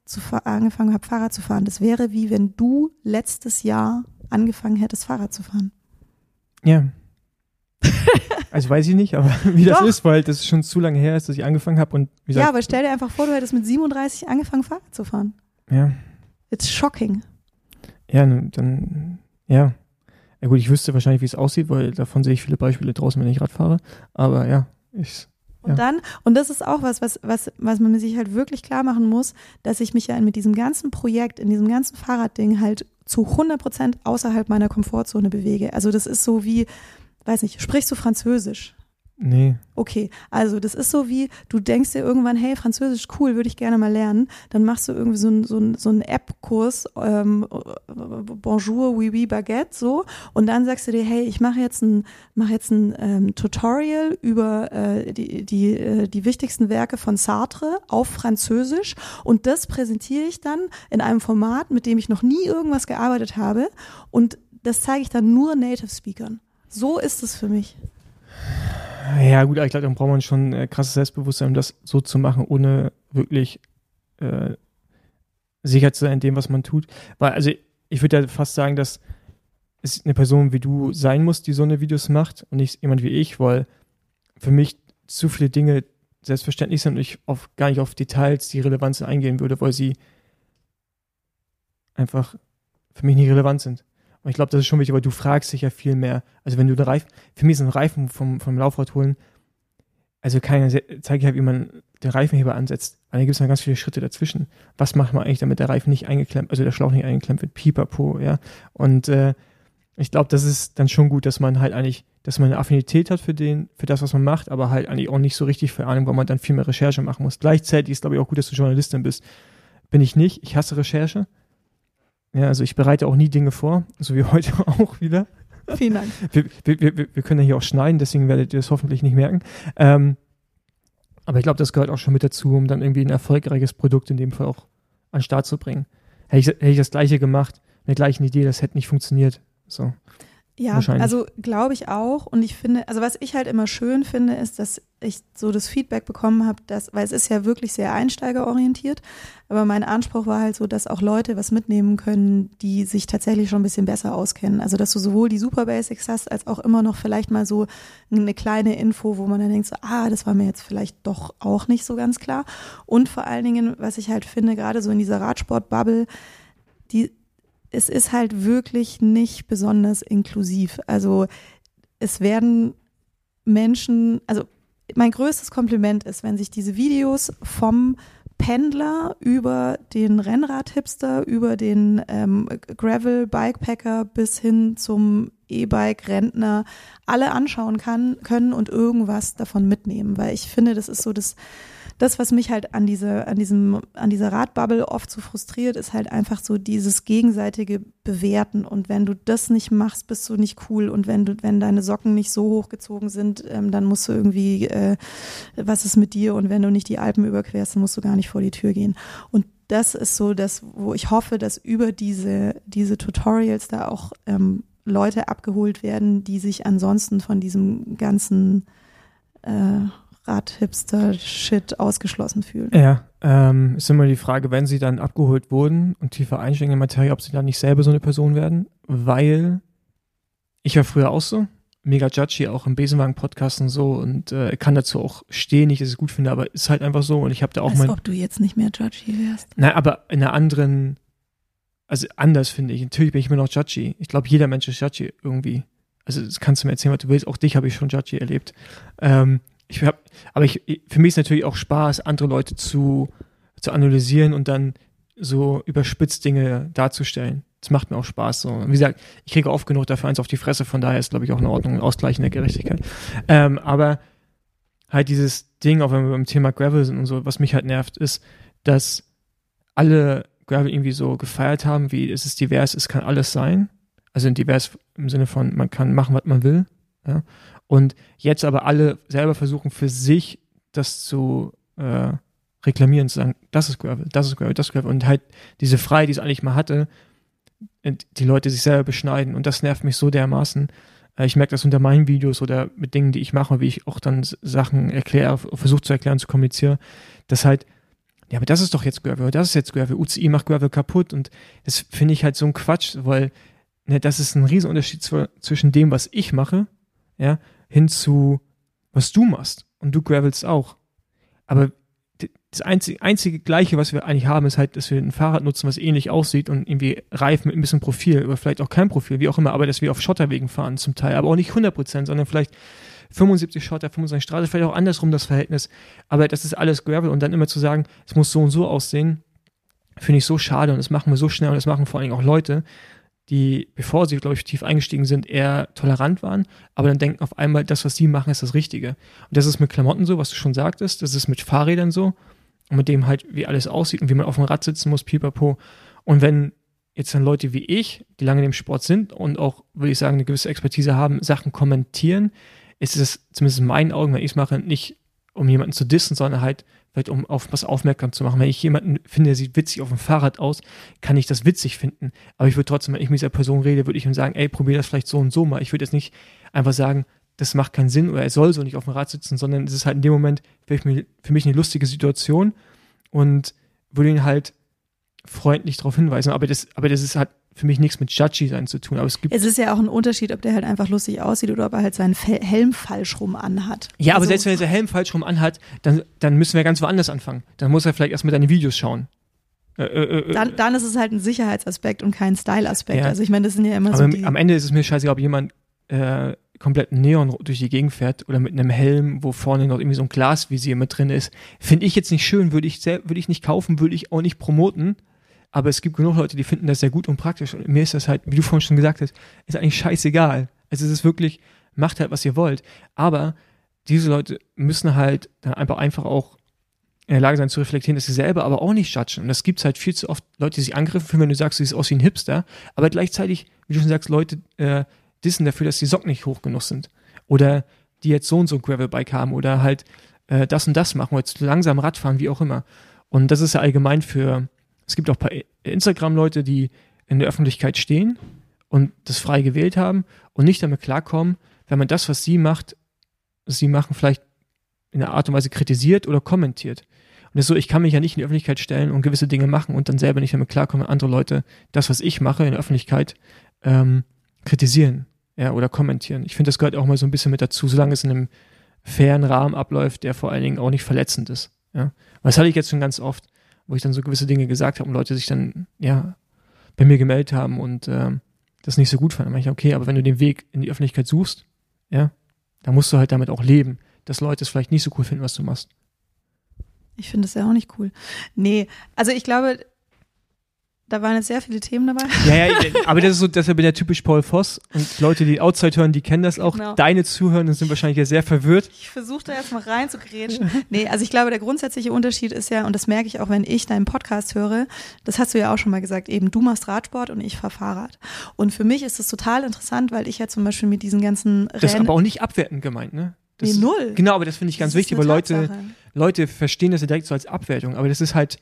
zu, angefangen habe, Fahrrad zu fahren. Das wäre wie wenn du letztes Jahr angefangen hättest, Fahrrad zu fahren. Ja. Also weiß ich nicht, aber wie das Doch. ist, weil das schon zu lange her ist, dass ich angefangen habe und wie gesagt, ja, aber stell dir einfach vor, du hättest mit siebenunddreißig angefangen, Fahrrad zu fahren. Ja. It's shocking. Ja, dann, ja. Ja gut, ich wüsste wahrscheinlich, wie es aussieht, weil davon sehe ich viele Beispiele draußen, wenn ich Rad fahre. Aber ja, ich. Und ja. dann, und das ist auch was, was, was, was man sich halt wirklich klar machen muss, dass ich mich ja mit diesem ganzen Projekt, in diesem ganzen Fahrradding halt zu hundert Prozent außerhalb meiner Komfortzone bewege. Also das ist so wie, weiß nicht, sprichst du Französisch? Nee. Okay, also das ist so wie, du denkst dir irgendwann, hey, Französisch, cool, würde ich gerne mal lernen. Dann machst du irgendwie so einen so ein, so ein App-Kurs, ähm, Bonjour, oui, oui, Baguette, so. Und dann sagst du dir, hey, ich mache jetzt ein, mache jetzt ein ähm, Tutorial über äh, die, die, äh, die wichtigsten Werke von Sartre auf Französisch. Und das präsentiere ich dann in einem Format, mit dem ich noch nie irgendwas gearbeitet habe. Und das zeige ich dann nur Native-Speakern. So ist es für mich. Ja gut, ich glaube, dann braucht man schon äh, krasses Selbstbewusstsein, um das so zu machen, ohne wirklich äh, sicher zu sein in dem, was man tut. Weil, also ich würde ja fast sagen, dass es eine Person wie du sein muss, die so eine Videos macht und nicht jemand wie ich, weil für mich zu viele Dinge selbstverständlich sind und ich auf, gar nicht auf Details, die Relevanz eingehen würde, weil sie einfach für mich nicht relevant sind. Und ich glaube, das ist schon wichtig, weil du fragst dich ja viel mehr. Also wenn du den Reifen, für mich ist ein Reifen vom, vom Laufrad holen, also kann ich, zeige ich halt, wie man den Reifenheber ansetzt. Weil da gibt es noch ganz viele Schritte dazwischen. Was macht man eigentlich, damit der Reifen nicht eingeklemmt, also der Schlauch nicht eingeklemmt wird? Pipapo, ja. Und äh, ich glaube, das ist dann schon gut, dass man halt eigentlich, dass man eine Affinität hat für den, für das, was man macht, aber halt eigentlich auch nicht so richtig für Ahnung, weil man dann viel mehr Recherche machen muss. Gleichzeitig ist, glaube ich, auch gut, dass du Journalistin bist. Bin ich nicht. Ich hasse Recherche. Ja, also ich bereite auch nie Dinge vor, so wie heute auch wieder. Vielen Dank. Wir, wir, wir, wir können ja hier auch schneiden, deswegen werdet ihr das hoffentlich nicht merken. Ähm, aber ich glaube, das gehört auch schon mit dazu, um dann irgendwie ein erfolgreiches Produkt in dem Fall auch an den Start zu bringen. Hätte ich, hätte ich das Gleiche gemacht, mit der gleichen Idee, das hätte nicht funktioniert. So. Ja, also glaube ich auch. Und ich finde, also was ich halt immer schön finde, ist, dass ich so das Feedback bekommen habe, dass, weil es ist ja wirklich sehr einsteigerorientiert, aber mein Anspruch war halt so, dass auch Leute was mitnehmen können, die sich tatsächlich schon ein bisschen besser auskennen. Also dass du sowohl die Super Basics hast, als auch immer noch vielleicht mal so eine kleine Info, wo man dann denkt so, ah, das war mir jetzt vielleicht doch auch nicht so ganz klar. Und vor allen Dingen, was ich halt finde, gerade so in dieser Radsport-Bubble, die es ist halt wirklich nicht besonders inklusiv. Also es werden Menschen, also mein größtes Kompliment ist, wenn sich diese Videos vom Pendler über den Rennrad-Hipster, über den ähm, Gravel-Bikepacker bis hin zum E-Bike-Rentner alle anschauen kann, können und irgendwas davon mitnehmen. Weil ich finde, das ist so das Das, was mich halt an diese, an diesem, an dieser Radbubble oft so frustriert, ist halt einfach so dieses gegenseitige Bewerten. Und wenn du das nicht machst, bist du nicht cool. Und wenn du, wenn deine Socken nicht so hochgezogen sind, ähm, dann musst du irgendwie, äh, was ist mit dir? Und wenn du nicht die Alpen überquerst, dann musst du gar nicht vor die Tür gehen. Und das ist so das, wo ich hoffe, dass über diese, diese Tutorials da auch ähm, Leute abgeholt werden, die sich ansonsten von diesem ganzen äh, Rad-Hipster-Shit ausgeschlossen fühlen. Ja, ähm, ist immer die Frage, wenn sie dann abgeholt wurden und tiefer einsteigen in Materie, ob sie dann nicht selber so eine Person werden, weil ich war früher auch so, mega judgy, auch im Besenwagen-Podcast und so und äh, kann dazu auch stehen, nicht, dass ich es gut finde, aber ist halt einfach so und ich habe da auch Als mein... ob du jetzt nicht mehr judgy wärst. Nein, aber in einer anderen, also anders finde ich, natürlich bin ich immer noch judgy. Ich glaube, jeder Mensch ist judgy irgendwie. Also das kannst du mir erzählen, was du willst, auch dich habe ich schon judgy erlebt. Ähm, Ich hab, aber ich, für mich ist natürlich auch Spaß, andere Leute zu, zu analysieren und dann so überspitzt Dinge darzustellen. Das macht mir auch Spaß. So. Wie gesagt, ich kriege oft genug dafür eins auf die Fresse, von daher ist, glaube ich, auch in Ordnung, ein Ausgleich in der Gerechtigkeit. Ähm, aber halt dieses Ding, auch wenn wir beim Thema Gravel sind und so, was mich halt nervt, ist, dass alle Gravel irgendwie so gefeiert haben, wie es ist divers, es kann alles sein. Also divers im Sinne von, man kann machen, was man will. Ja. Und jetzt aber alle selber versuchen für sich das zu äh, reklamieren, zu sagen, das ist Gravel, das ist Gravel, das ist Gravel und halt diese Freiheit, die es eigentlich mal hatte, die Leute sich selber beschneiden und das nervt mich so dermaßen. Äh, ich merke das unter meinen Videos oder mit Dingen, die ich mache, wie ich auch dann Sachen erkläre, versuche zu erklären, zu kommunizieren, dass halt, ja, aber das ist doch jetzt Gravel, das ist jetzt Gravel, U C I macht Gravel kaputt und das finde ich halt so ein Quatsch, weil ne, das ist ein Riesenunterschied zw- zwischen dem, was ich mache, ja, hin zu was du machst und du gravelst auch. Aber das einzige, einzige Gleiche, was wir eigentlich haben, ist halt, dass wir ein Fahrrad nutzen, was ähnlich aussieht und irgendwie Reifen mit ein bisschen Profil oder vielleicht auch kein Profil, wie auch immer, aber dass wir auf Schotterwegen fahren zum Teil, aber auch nicht hundert Prozent, sondern vielleicht fünfundsiebzig Schotter, fünfundzwanzig Straße, vielleicht auch andersrum das Verhältnis, aber das ist alles Gravel und dann immer zu sagen, es muss so und so aussehen, finde ich so schade und das machen wir so schnell und das machen vor allen Dingen auch Leute, die, bevor sie, glaube ich, tief eingestiegen sind, eher tolerant waren, aber dann denken auf einmal, das, was sie machen, ist das Richtige. Und das ist mit Klamotten so, was du schon sagtest, das ist mit Fahrrädern so und mit dem halt, wie alles aussieht und wie man auf dem Rad sitzen muss, pipapo. Und wenn jetzt dann Leute wie ich, die lange in dem Sport sind und auch, würde ich sagen, eine gewisse Expertise haben, Sachen kommentieren, ist es zumindest in meinen Augen, wenn ich es mache, nicht um jemanden zu dissen, sondern halt vielleicht um auf was aufmerksam zu machen. Wenn ich jemanden finde, der sieht witzig auf dem Fahrrad aus, kann ich das witzig finden. Aber ich würde trotzdem, wenn ich mit dieser Person rede, würde ich ihm sagen, ey, probier das vielleicht so und so mal. Ich würde jetzt nicht einfach sagen, das macht keinen Sinn oder er soll so nicht auf dem Rad sitzen, sondern es ist halt in dem Moment für mich eine lustige Situation und würde ihn halt freundlich darauf hinweisen. Aber das, aber das ist halt für mich nichts mit Judgy sein zu tun. Aber es gibt. Es ist ja auch ein Unterschied, ob der halt einfach lustig aussieht oder ob er halt seinen Fel- Helm falsch rum anhat. Ja, aber also, selbst wenn er seinen Helm falsch rum anhat, dann, dann müssen wir ganz woanders anfangen. Dann muss er vielleicht erst mit deine Videos schauen. Äh, äh, dann, dann ist es halt ein Sicherheitsaspekt und kein Styleaspekt. Ja. Also ich meine, das sind ja immer aber so die... am Ende ist es mir scheißegal, ob jemand äh, komplett Neon durch die Gegend fährt oder mit einem Helm, wo vorne noch irgendwie so ein Glasvisier mit drin ist. Finde ich jetzt nicht schön, würde ich, sehr, würde ich nicht kaufen, würde ich auch nicht promoten. Aber es gibt genug Leute, die finden das sehr gut und praktisch. Und mir ist das halt, wie du vorhin schon gesagt hast, ist eigentlich scheißegal. Also es ist wirklich, macht halt, was ihr wollt. Aber diese Leute müssen halt dann einfach, einfach auch in der Lage sein zu reflektieren, dass sie selber aber auch nicht judgen. Und das gibt es halt viel zu oft Leute, die sich angegriffen fühlen, wenn du sagst, du siehst aus wie ein Hipster. Aber gleichzeitig, wie du schon sagst, Leute äh, dissen dafür, dass die Socken nicht hoch genug sind. Oder die jetzt so und so ein Gravelbike haben. Oder halt äh, das und das machen. Oder zu langsam Radfahren, wie auch immer. Und das ist ja allgemein für... Es gibt auch ein paar Instagram-Leute, die in der Öffentlichkeit stehen und das frei gewählt haben und nicht damit klarkommen, wenn man das, was sie macht, was sie machen, vielleicht in einer Art und Weise kritisiert oder kommentiert. Und das ist so, ich kann mich ja nicht in die Öffentlichkeit stellen und gewisse Dinge machen und dann selber nicht damit klarkommen, wenn andere Leute das, was ich mache in der Öffentlichkeit, ähm, kritisieren, ja, oder kommentieren. Ich finde, das gehört auch mal so ein bisschen mit dazu, solange es in einem fairen Rahmen abläuft, der vor allen Dingen auch nicht verletzend ist. Ja. Und das hatte ich jetzt schon ganz oft, wo ich dann so gewisse Dinge gesagt habe und Leute sich dann, ja, bei mir gemeldet haben und ähm, das nicht so gut fanden. Dann meine ich, okay, aber wenn du den Weg in die Öffentlichkeit suchst, ja, dann musst du halt damit auch leben, dass Leute es vielleicht nicht so cool finden, was du machst. Ich finde das ja auch nicht cool. Nee, also ich glaube, da waren jetzt sehr viele Themen dabei. Ja, ja, aber das ist so, deshalb bin ich ja typisch Paul Voss und Leute, die Outside hören, die kennen das auch. Genau. Deine Zuhörenden sind wahrscheinlich ja sehr verwirrt. Ich versuche da jetzt mal rein zu grätschen. Nee, also ich glaube, der grundsätzliche Unterschied ist ja, und das merke ich auch, wenn ich deinen Podcast höre, das hast du ja auch schon mal gesagt, eben du machst Radsport und ich fahre Fahrrad. Und für mich ist das total interessant, weil ich ja zum Beispiel mit diesen ganzen Rennen... Das ist aber auch nicht abwertend gemeint, ne? Das, nee, null. Genau, aber das finde ich ganz das wichtig, weil Leute, Leute verstehen das ja direkt so als Abwertung, aber das ist halt...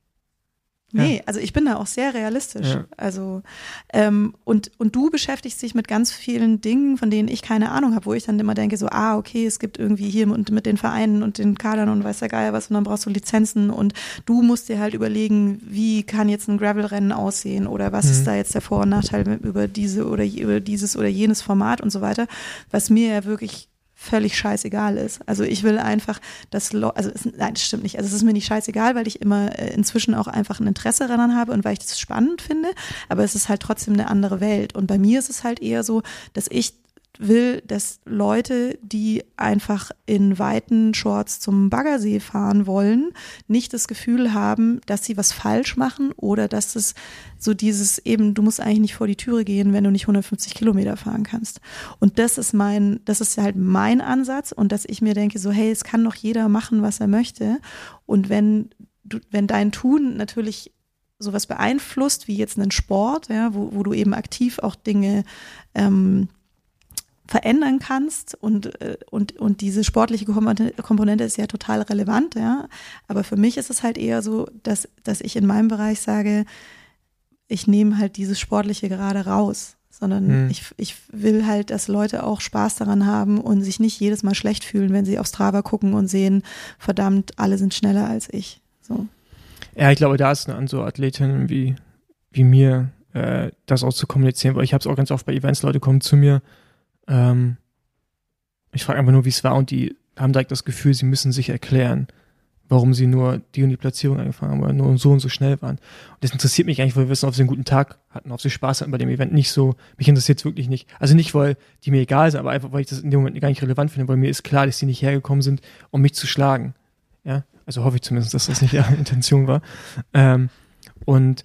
Nee, ja. also ich bin da auch sehr realistisch. Ja. Also ähm, und, und du beschäftigst dich mit ganz vielen Dingen, von denen ich keine Ahnung habe, wo ich dann immer denke, so, ah, okay, es gibt irgendwie hier und mit den Vereinen und den Kadern und weiß der Geier was und dann brauchst du Lizenzen und du musst dir halt überlegen, wie kann jetzt ein Gravelrennen aussehen oder was mhm. ist da jetzt der Vor- und Nachteil über diese oder über dieses oder jenes Format und so weiter, was mir ja wirklich völlig scheißegal ist. Also ich will einfach, dass Leute, also es, nein, das stimmt nicht. Also es ist mir nicht scheißegal, weil ich immer äh, inzwischen auch einfach ein Interesse daran habe und weil ich das spannend finde, aber es ist halt trotzdem eine andere Welt. Und bei mir ist es halt eher so, dass ich will, dass Leute, die einfach in weiten Shorts zum Baggersee fahren wollen, nicht das Gefühl haben, dass sie was falsch machen oder dass es so dieses eben, du musst eigentlich nicht vor die Türe gehen, wenn du nicht hundertfünfzig Kilometer fahren kannst. Und das ist mein, das ist halt mein Ansatz und dass ich mir denke so, hey, es kann doch jeder machen, was er möchte. Und wenn du, wenn dein Tun natürlich sowas beeinflusst, wie jetzt einen Sport, ja, wo, wo du eben aktiv auch Dinge ähm, verändern kannst und, und, und diese sportliche Komponente ist ja total relevant, ja. Aber für mich ist es halt eher so, dass, dass ich in meinem Bereich sage, ich nehme halt dieses Sportliche gerade raus, sondern hm. ich, ich will halt, dass Leute auch Spaß daran haben und sich nicht jedes Mal schlecht fühlen, wenn sie auf Strava gucken und sehen, verdammt, alle sind schneller als ich. So. Ja, ich glaube, da ist an so Athletinnen wie, wie mir, äh, das auch zu kommunizieren, weil ich habe es auch ganz oft bei Events, Leute kommen zu mir, ähm, ich frage einfach nur, wie es war und die haben direkt das Gefühl, sie müssen sich erklären, warum sie nur die und die Platzierung angefangen haben oder nur so und so schnell waren. Und das interessiert mich eigentlich, weil wir wissen, ob sie einen guten Tag hatten, ob sie Spaß hatten bei dem Event. Nicht so, mich interessiert es wirklich nicht. Also nicht, weil die mir egal sind, aber einfach, weil ich das in dem Moment gar nicht relevant finde, weil mir ist klar, dass sie nicht hergekommen sind, um mich zu schlagen. Ja, also hoffe ich zumindest, dass das nicht ihre Intention war. Ähm, und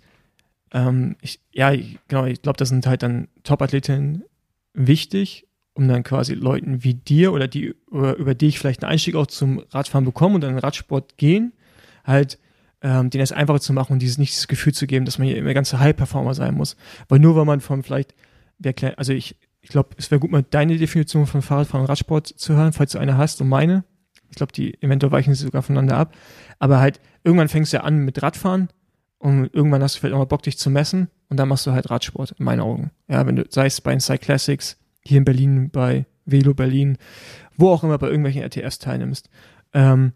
ähm, ich, ja, ich, genau, ich glaube, das sind halt dann Top-Athletinnen wichtig, um dann quasi Leuten wie dir oder die, über, über die ich vielleicht einen Einstieg auch zum Radfahren bekomme und dann in den Radsport gehen, halt ähm, denen es einfacher zu machen und dieses, nicht dieses Gefühl zu geben, dass man hier immer ganze High-Performer sein muss. Weil nur weil man von vielleicht, wer, also ich, ich glaube, es wäre gut, mal deine Definition von Fahrradfahren und Radsport zu hören, falls du eine hast und meine. Ich glaube, die eventuell weichen sie sogar voneinander ab. Aber halt, irgendwann fängst du ja an mit Radfahren und irgendwann hast du vielleicht auch mal Bock, dich zu messen und dann machst du halt Radsport, in meinen Augen. Ja, wenn du, sei es bei den Cyclassics, hier in Berlin, bei Velo Berlin, wo auch immer bei irgendwelchen R T Fs teilnimmst. Ähm,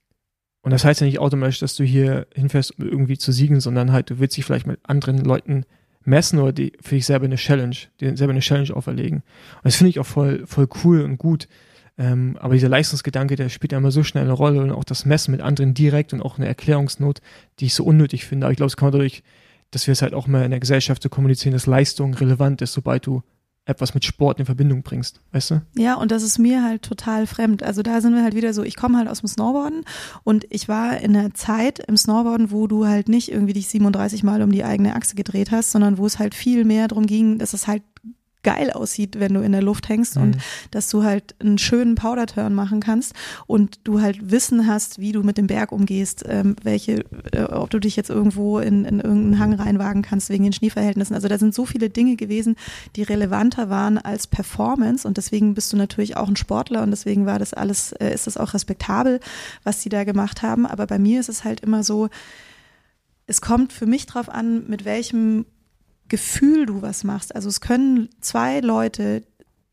und das heißt ja nicht automatisch, dass du hier hinfährst, um irgendwie zu siegen, sondern halt, du willst dich vielleicht mit anderen Leuten messen oder die für dich selber eine Challenge, dir selber eine Challenge auferlegen. Und das finde ich auch voll, voll cool und gut. Ähm, aber dieser Leistungsgedanke, der spielt ja immer so schnell eine Rolle und auch das Messen mit anderen direkt und auch eine Erklärungsnot, die ich so unnötig finde. Aber ich glaube, es kann man dadurch, dass wir es halt auch mal in der Gesellschaft so kommunizieren, dass Leistung relevant ist, sobald du etwas mit Sport in Verbindung bringst, weißt du? Ja, und das ist mir halt total fremd. Also da sind wir halt wieder so, ich komme halt aus dem Snowboarden und ich war in einer Zeit im Snowboarden, wo du halt nicht irgendwie dich siebenunddreißig Mal um die eigene Achse gedreht hast, sondern wo es halt viel mehr darum ging, dass es halt geil aussieht, wenn du in der Luft hängst mhm. und dass du halt einen schönen Powder-Turn machen kannst und du halt Wissen hast, wie du mit dem Berg umgehst, ähm, welche, äh, ob du dich jetzt irgendwo in, in irgendeinen Hang reinwagen kannst wegen den Schneeverhältnissen. Also da sind so viele Dinge gewesen, die relevanter waren als Performance und deswegen bist du natürlich auch ein Sportler und deswegen war das alles, äh, ist das auch respektabel, was die da gemacht haben. Aber bei mir ist es halt immer so, es kommt für mich drauf an, mit welchem Gefühl du was machst. Also es können zwei Leute,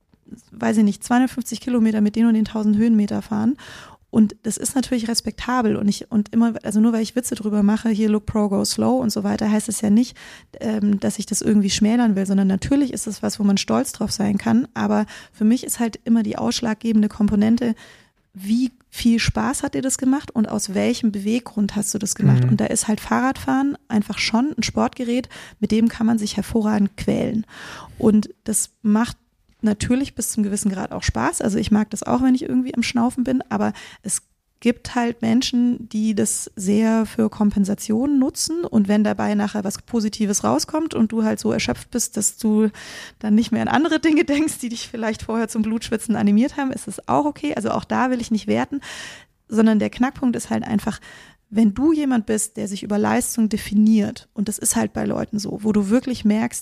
weiß ich nicht, zweihundertfünfzig Kilometer mit den und den tausend Höhenmeter fahren und das ist natürlich respektabel und ich und immer, also nur weil ich Witze drüber mache, hier look pro, go slow und so weiter, heißt es ja nicht, ähm, dass ich das irgendwie schmälern will, sondern natürlich ist es was, wo man stolz drauf sein kann, aber für mich ist halt immer die ausschlaggebende Komponente, wie viel Spaß hat dir das gemacht und aus welchem Beweggrund hast du das gemacht? Mhm. Und da ist halt Fahrradfahren einfach schon ein Sportgerät, mit dem kann man sich hervorragend quälen. Und das macht natürlich bis zum gewissen Grad auch Spaß. Also ich mag das auch, wenn ich irgendwie am Schnaufen bin, aber es gibt halt Menschen, die das sehr für Kompensation nutzen und wenn dabei nachher was Positives rauskommt und du halt so erschöpft bist, dass du dann nicht mehr an andere Dinge denkst, die dich vielleicht vorher zum Blutschwitzen animiert haben, ist das auch okay. Also auch da will ich nicht werten, sondern der Knackpunkt ist halt einfach, wenn du jemand bist, der sich über Leistung definiert und das ist halt bei Leuten so, wo du wirklich merkst,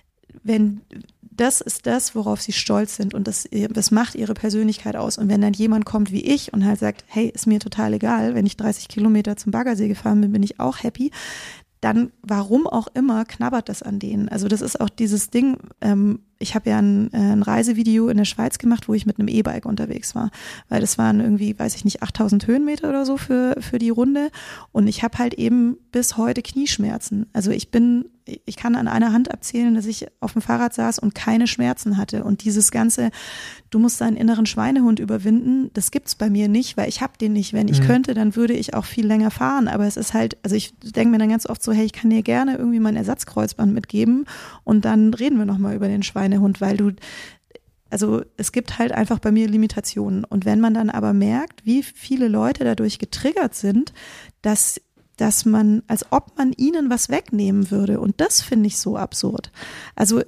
wenn das ist das, worauf sie stolz sind und das, das macht ihre Persönlichkeit aus. Und wenn dann jemand kommt wie ich und halt sagt, hey, ist mir total egal, wenn ich dreißig Kilometer zum Baggersee gefahren bin, bin ich auch happy, dann warum auch immer knabbert das an denen. Also das ist auch dieses Ding, ähm, ich habe ja ein, äh, ein Reisevideo in der Schweiz gemacht, wo ich mit einem E-Bike unterwegs war, weil das waren irgendwie, weiß ich nicht, achttausend Höhenmeter oder so für für die Runde und ich habe halt eben bis heute Knieschmerzen. Also ich bin, ich kann an einer Hand abzählen, dass ich auf dem Fahrrad saß und keine Schmerzen hatte und dieses ganze, du musst deinen inneren Schweinehund überwinden, das gibt's bei mir nicht, weil ich habe den nicht. Wenn ich mhm. könnte, dann würde ich auch viel länger fahren, aber es ist halt, also ich denke mir dann ganz oft so, hey, ich kann dir gerne irgendwie mein Ersatzkreuzband mitgeben und dann reden wir nochmal über den Schweinehund. Hund, weil du, also es gibt halt einfach bei mir Limitationen und wenn man dann aber merkt, wie viele Leute dadurch getriggert sind, dass, dass man, als ob man ihnen was wegnehmen würde und das finde ich so absurd. Also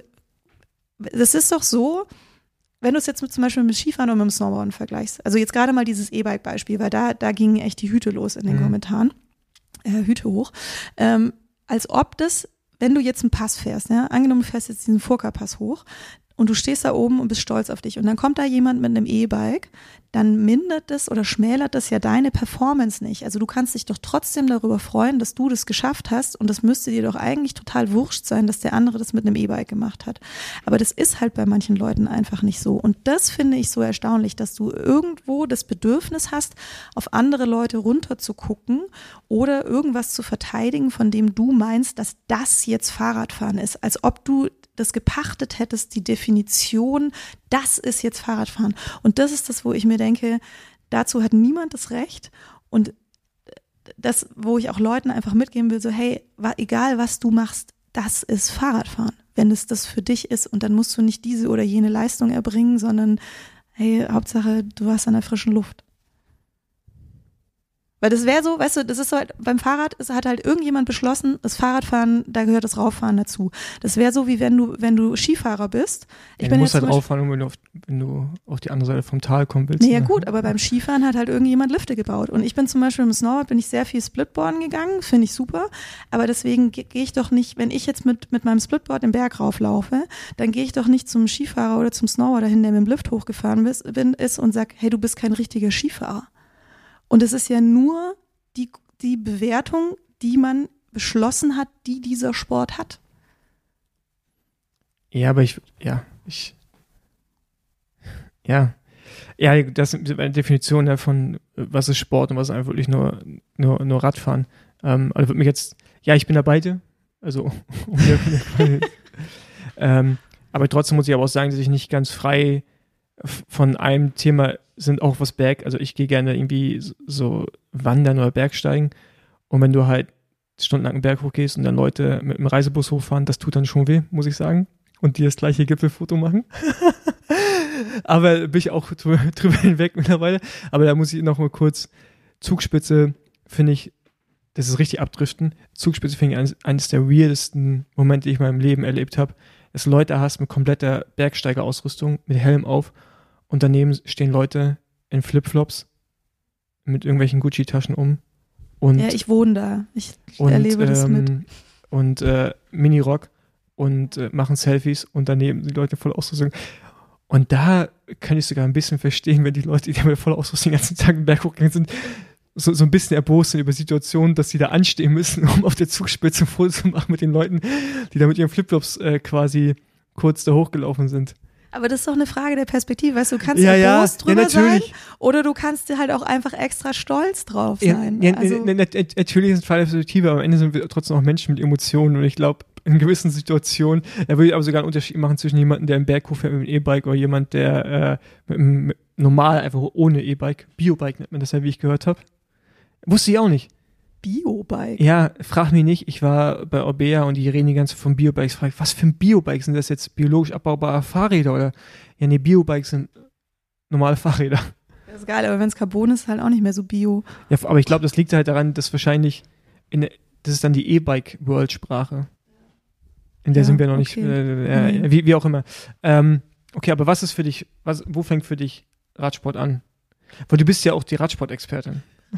das ist doch so, wenn du es jetzt mit, zum Beispiel mit Skifahren oder mit dem Snowboarden vergleichst, also jetzt gerade mal dieses E-Bike-Beispiel, weil da, da gingen echt die Hüte los in den mhm. Kommentaren, äh, Hüte hoch, ähm, als ob das wenn du jetzt einen Pass fährst, ja, angenommen du fährst jetzt diesen Furka-Pass hoch und du stehst da oben und bist stolz auf dich und dann kommt da jemand mit einem E-Bike, dann mindert das oder schmälert das ja deine Performance nicht. Also du kannst dich doch trotzdem darüber freuen, dass du das geschafft hast und das müsste dir doch eigentlich total wurscht sein, dass der andere das mit einem E-Bike gemacht hat. Aber das ist halt bei manchen Leuten einfach nicht so und das finde ich so erstaunlich, dass du irgendwo das Bedürfnis hast, auf andere Leute runter zu gucken oder irgendwas zu verteidigen, von dem du meinst, dass das jetzt Fahrradfahren ist, als ob du das gepachtet hättest, die Definition, das ist jetzt Fahrradfahren. Und das ist das, wo ich mir denke, dazu hat niemand das Recht. Und das, wo ich auch Leuten einfach mitgeben will, so hey, egal was du machst, das ist Fahrradfahren, wenn es das für dich ist. Und dann musst du nicht diese oder jene Leistung erbringen, sondern hey, Hauptsache, du warst an der frischen Luft. Weil das wäre so, weißt du, das ist so halt, beim Fahrrad es hat halt irgendjemand beschlossen, das Fahrradfahren, da gehört das Rauffahren dazu. Das wäre so, wie wenn du, wenn du Skifahrer bist. Ich ja, bin du musst jetzt halt rauffahren, wenn du, auf, wenn du auf die andere Seite vom Tal kommen willst. Nee, ja ne? gut, aber beim Skifahren hat halt irgendjemand Lifte gebaut. Und ich bin zum Beispiel im Snowboard, bin ich sehr viel Splitboarden gegangen, finde ich super. Aber deswegen gehe ich doch nicht, wenn ich jetzt mit, mit meinem Splitboard den Berg rauflaufe, dann gehe ich doch nicht zum Skifahrer oder zum Snowboarder hin, der mit dem Lift hochgefahren ist, bin, ist und sag, hey, du bist kein richtiger Skifahrer. Und es ist ja nur Die, die Bewertung, die man beschlossen hat, die dieser Sport hat. Ja, aber ich, ja, ich, ja, ja, das ist eine Definition davon, was ist Sport und was ist einfach wirklich nur, nur, nur Radfahren. Ähm, also würde mich jetzt, ja, ich bin da bei dir, also, um der, um der, ähm, aber trotzdem muss ich aber auch sagen, dass ich nicht ganz frei von einem Thema sind auch was Berg, also ich gehe gerne irgendwie so wandern oder Bergsteigen und wenn du halt stundenlang einen Berg hochgehst und dann Leute mit dem Reisebus hochfahren, das tut dann schon weh, muss ich sagen, und die das gleiche Gipfelfoto machen. Aber bin ich auch drüber hinweg mittlerweile, aber da muss ich noch mal kurz, Zugspitze finde ich, das ist richtig abdriften, Zugspitze finde ich eines, eines der weirdesten Momente, die ich in meinem Leben erlebt habe, dass du Leute hast mit kompletter Bergsteigerausrüstung, mit Helm auf und daneben stehen Leute in Flipflops mit irgendwelchen Gucci-Taschen um. Und, ja, ich wohne da. Ich, ich und, erlebe das ähm, mit. Und äh, Mini-Rock und äh, machen Selfies und daneben die Leute voll Ausrüstung. Und da kann ich sogar ein bisschen verstehen, wenn die Leute, die mit voller Ausrüstung den ganzen Tag im Berg hochgegangen sind, so, so ein bisschen erbost sind über Situationen, dass sie da anstehen müssen, um auf der Zugspitze ein Foto zu machen mit den Leuten, die da mit ihren Flipflops äh, quasi kurz da hochgelaufen sind. Aber das ist doch eine Frage der Perspektive, weißt du, du kannst ja, erbost ja, drüber ja, sein oder du kannst halt auch einfach extra stolz drauf sein. Ja, ja, also, ja, natürlich ist es eine Frage der Perspektive, aber am Ende sind wir trotzdem auch Menschen mit Emotionen und ich glaube, in gewissen Situationen, da würde ich aber sogar einen Unterschied machen zwischen jemandem, der im Berg hochfährt mit einem E-Bike oder jemand, der äh, mit einem mit normal einfach ohne E-Bike, Biobike nennt man das ja, wie ich gehört habe. Wusste ich auch nicht. Biobike? Ja, frag mich nicht. Ich war bei Orbea und die reden die ganze Zeit von Biobikes. Frag ich, was für ein Biobike sind das jetzt? Biologisch abbaubare Fahrräder oder? Ja, nee, Biobikes sind normale Fahrräder. Das ist geil, aber wenn es Carbon ist, ist halt auch nicht mehr so bio. Ja, aber ich glaube, das liegt halt daran, dass wahrscheinlich, in der, das ist dann die E-Bike-World-Sprache. In der ja, sind wir noch okay. nicht, äh, äh, wie, wie auch immer. Ähm, okay, aber was ist für dich, was, wo fängt für dich Radsport an? Weil du bist ja auch die Radsport-Expertin.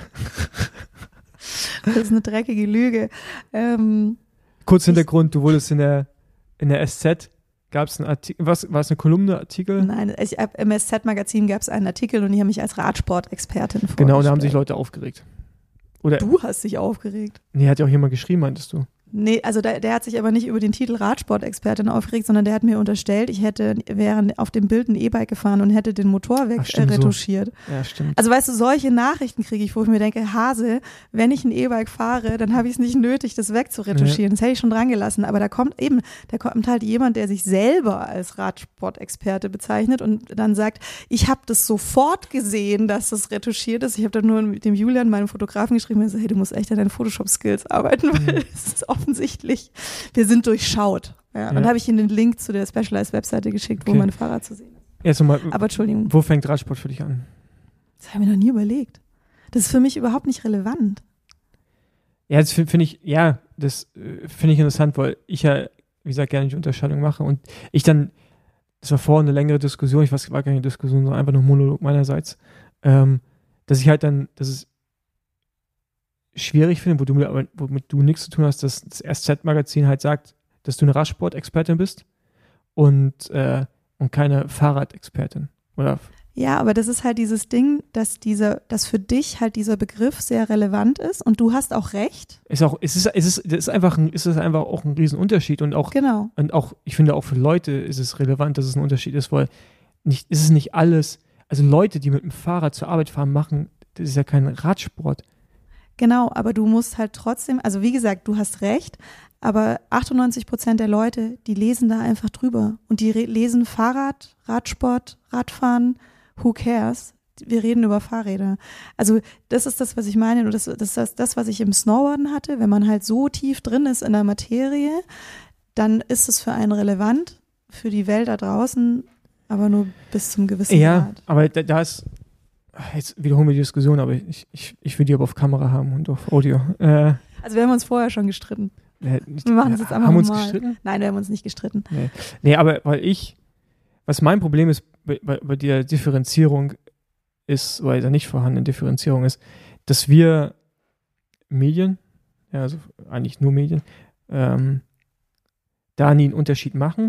Das ist eine dreckige Lüge. Ähm, Kurz Hintergrund, du wurdest in der, in der S Z, gab es einen Artikel, was, war es eine Kolumne, Artikel? Nein, ich, im S Z-Magazin gab es einen Artikel und die haben mich als Radsport-Expertin vorgestellt. Genau, und da haben sich Leute aufgeregt. Oder, du hast dich aufgeregt. Nee, hat ja auch jemand geschrieben, meintest du? Nee, also der, der hat sich aber nicht über den Titel Radsport-Expertin aufgeregt, sondern der hat mir unterstellt, ich hätte wäre auf dem Bild ein E-Bike gefahren und hätte den Motor weg Ach, äh, retuschiert. So. Ja, stimmt. Also weißt du, solche Nachrichten kriege ich, wo ich mir denke, Hase, wenn ich ein E-Bike fahre, dann habe ich es nicht nötig, das wegzuretuschieren. Ja. Das hätte ich schon dran gelassen. Aber da kommt eben, da kommt halt jemand, der sich selber als Radsport-Experte bezeichnet und dann sagt, ich habe das sofort gesehen, dass das retuschiert ist. Ich habe dann nur mit dem Julian, meinem Fotografen, geschrieben und so, hey, du musst echt an deinen Photoshop-Skills arbeiten, weil es ist offensichtlich, wir sind durchschaut. Ja, ja. Dann habe ich Ihnen den Link zu der Specialized-Webseite geschickt, wo okay. mein Fahrrad zu sehen ist. Jetzt mal, aber Entschuldigung. Wo fängt Radsport für dich an? Das habe ich mir noch nie überlegt. Das ist für mich überhaupt nicht relevant. Ja, das finde find ich, ja, das äh, finde ich interessant, weil ich ja, wie gesagt, gerne die Unterscheidung mache und ich dann, das war vorhin eine längere Diskussion, ich weiß, es war keine Diskussion, sondern einfach nur ein Monolog meinerseits, ähm, dass ich halt dann, dass es schwierig finde, wo du, womit du nichts zu tun hast, dass das S Z-Magazin halt sagt, dass du eine Radsport-Expertin bist und äh, und keine Fahrradexpertin, oder? Ja, aber das ist halt dieses Ding, dass dieser, dass für dich halt dieser Begriff sehr relevant ist und du hast auch recht. Ist auch, es ist, es ist, das ist einfach, ein, ist es einfach auch ein Riesenunterschied und auch, genau. und auch, ich finde auch für Leute ist es relevant, dass es ein Unterschied ist, weil nicht, ist es nicht alles, also Leute, die mit dem Fahrrad zur Arbeit fahren, machen, das ist ja kein Radsport. Genau, aber du musst halt trotzdem, also wie gesagt, du hast recht, aber achtundneunzig Prozent der Leute, die lesen da einfach drüber und die re- lesen Fahrrad, Radsport, Radfahren, who cares? Wir reden über Fahrräder. Also das ist das, was ich meine und das, das ist das, was ich im Snowboarden hatte. Wenn man halt so tief drin ist in der Materie, dann ist es für einen relevant, für die Welt da draußen, aber nur bis zum gewissen ja, Grad. Ja, aber da, da ist, jetzt wiederholen wir die Diskussion, aber ich, ich, ich will die aber auf Kamera haben und auf Audio. Äh, also wir haben uns vorher schon gestritten. Äh, wir machen es jetzt einfach Haben wir uns normal. gestritten? Nein, wir haben uns nicht gestritten. Nee. nee, aber weil ich, was mein Problem ist bei, bei, bei der Differenzierung ist, oder der nicht vorhandenen Differenzierung ist, dass wir Medien, ja, also eigentlich nur Medien, ähm, da nie einen Unterschied machen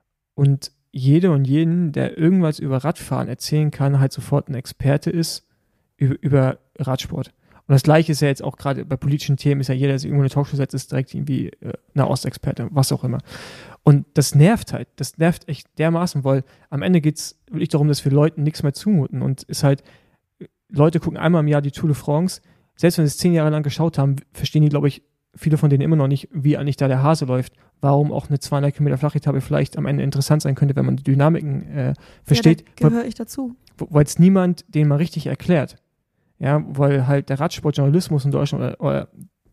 und jede und jeden, der irgendwas über Radfahren erzählen kann, halt sofort ein Experte ist über, über Radsport. Und das Gleiche ist ja jetzt auch gerade bei politischen Themen, ist ja jeder, der sich irgendwo eine Talkshow setzt, ist direkt irgendwie äh, Nahostexperte, was auch immer. Und das nervt halt, das nervt echt dermaßen, weil am Ende geht es wirklich darum, dass wir Leuten nichts mehr zumuten und ist halt, Leute gucken einmal im Jahr die Tour de France, selbst wenn sie es zehn Jahre lang geschaut haben, verstehen die, glaube ich, viele von denen immer noch nicht, wie eigentlich da der Hase läuft, warum auch eine zweihundert Kilometer Flachetappe vielleicht am Ende interessant sein könnte, wenn man die Dynamiken äh, versteht. Ja, da gehöre ich dazu. Weil es niemand den mal richtig erklärt. Ja, weil halt der Radsportjournalismus in Deutschland oder, oder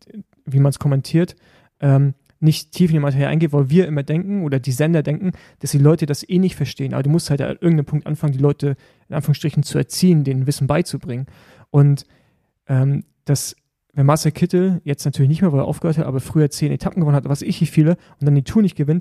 wie man es kommentiert, ähm, nicht tief in die Materie eingeht, weil wir immer denken oder die Sender denken, dass die Leute das eh nicht verstehen. Aber du musst halt an irgendeinem Punkt anfangen, die Leute in Anführungsstrichen zu erziehen, denen Wissen beizubringen. Und ähm, das, wenn Marcel Kittel, jetzt natürlich nicht mehr, weil er aufgehört hat, aber früher zehn Etappen gewonnen hat, was ich wie viele, und dann die Tour nicht gewinnt,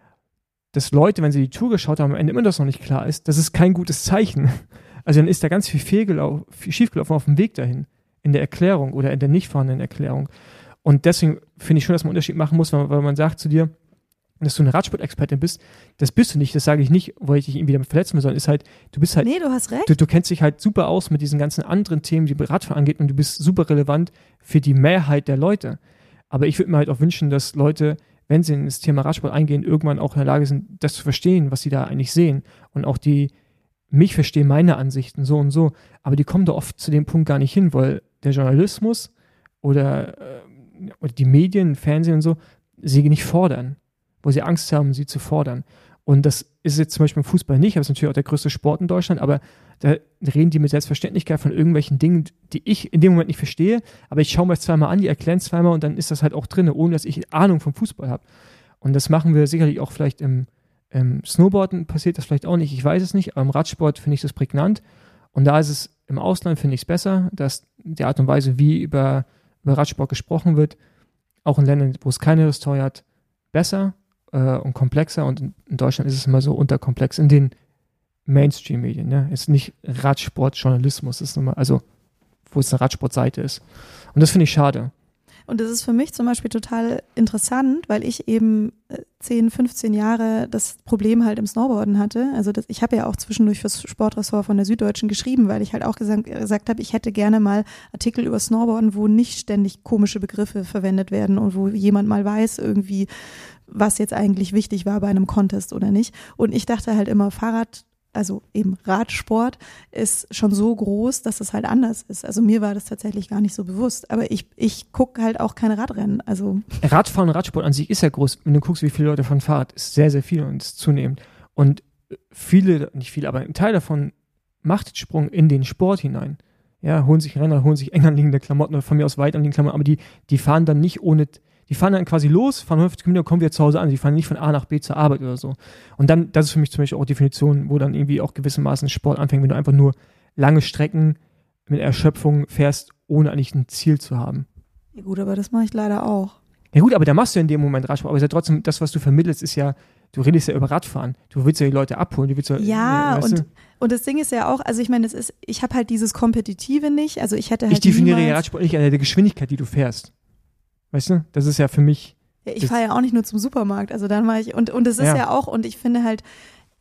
dass Leute, wenn sie die Tour geschaut haben, am Ende immer das noch nicht klar ist, das ist kein gutes Zeichen. Also dann ist da ganz viel fehlgelau- viel schiefgelaufen auf dem Weg dahin, in der Erklärung oder in der nicht vorhandenen Erklärung. Und deswegen finde ich schon, dass man einen Unterschied machen muss, weil, weil man sagt zu dir, dass du eine Radsport-Expertin bist, das bist du nicht, das sage ich nicht, weil ich dich irgendwie damit verletzen will, sondern ist halt, du bist halt, nee, du hast recht. Du, du kennst dich halt super aus mit diesen ganzen anderen Themen, die Radfahren angeht und du bist super relevant für die Mehrheit der Leute. Aber ich würde mir halt auch wünschen, dass Leute, wenn sie in das Thema Radsport eingehen, irgendwann auch in der Lage sind, das zu verstehen, was sie da eigentlich sehen und auch die, mich verstehen meine Ansichten so und so, aber die kommen da oft zu dem Punkt gar nicht hin, weil der Journalismus oder, äh, oder die Medien, Fernsehen und so, sie nicht fordern, wo sie Angst haben, sie zu fordern. Und das ist jetzt zum Beispiel im Fußball nicht, aber es ist natürlich auch der größte Sport in Deutschland, aber da reden die mit Selbstverständlichkeit von irgendwelchen Dingen, die ich in dem Moment nicht verstehe, aber ich schaue mir es zweimal an, die erklären es zweimal und dann ist das halt auch drin, ohne dass ich Ahnung vom Fußball habe. Und das machen wir sicherlich auch vielleicht im, im Snowboarden, passiert das vielleicht auch nicht, ich weiß es nicht, aber im Radsport finde ich das prägnant. Und da ist es im Ausland, finde ich es besser, dass die Art und Weise, wie über, über Radsport gesprochen wird, auch in Ländern, wo es keine Historie hat, besser äh, und komplexer. Und in, in Deutschland ist es immer so unterkomplex in den Mainstream-Medien. Ne? Es ist nicht Radsportjournalismus, es ist nochmal, also wo es eine Radsportseite ist. Und das finde ich schade. Und das ist für mich zum Beispiel total interessant, weil ich eben zehn, fünfzehn Jahre das Problem halt im Snowboarden hatte. Also das, ich habe ja auch zwischendurch fürs Sportressort von der Süddeutschen geschrieben, weil ich halt auch gesagt, gesagt habe, ich hätte gerne mal Artikel über Snowboarden, wo nicht ständig komische Begriffe verwendet werden und wo jemand mal weiß irgendwie, was jetzt eigentlich wichtig war bei einem Contest oder nicht. Und ich dachte halt immer, Fahrrad, also eben Radsport ist schon so groß, dass es halt anders ist. Also mir war das tatsächlich gar nicht so bewusst. Aber ich, ich gucke halt auch keine Radrennen. Also Radfahren und Radsport an sich ist ja groß. Wenn du guckst, wie viele Leute fahren Fahrrad, ist sehr, sehr viel und ist zunehmend. Und viele, nicht viele, aber ein Teil davon macht den Sprung in den Sport hinein. Ja, holen sich Renner, holen sich eng anliegende Klamotten oder von mir aus weit anliegende Klamotten, aber die, die fahren dann nicht ohne, die fahren dann quasi los, fahren fünfzig Kilometer, kommen wieder zu Hause an. Die fahren nicht von A nach B zur Arbeit oder so. Und dann, das ist für mich zum Beispiel auch Definition, wo dann irgendwie auch gewissermaßen Sport anfängt, wenn du einfach nur lange Strecken mit Erschöpfung fährst, ohne eigentlich ein Ziel zu haben. Ja gut, aber das mache ich leider auch. Ja gut, aber da machst du in dem Moment Radsport. Aber ist ja trotzdem, das, was du vermittelst, ist ja, du redest ja über Radfahren. Du willst ja die Leute abholen. Du willst ja, ja, weißt und, du? und das Ding ist ja auch, also ich meine, das ist, ich habe halt dieses Kompetitive nicht. Also ich hätte halt Ich definiere ja niemals, Radsport nicht an der Geschwindigkeit, die du fährst. Weißt du? Das ist ja für mich. ja, ich fahre ja auch nicht nur zum Supermarkt. Also dann war ich, und, und es ist Ja. ja auch, und ich finde halt,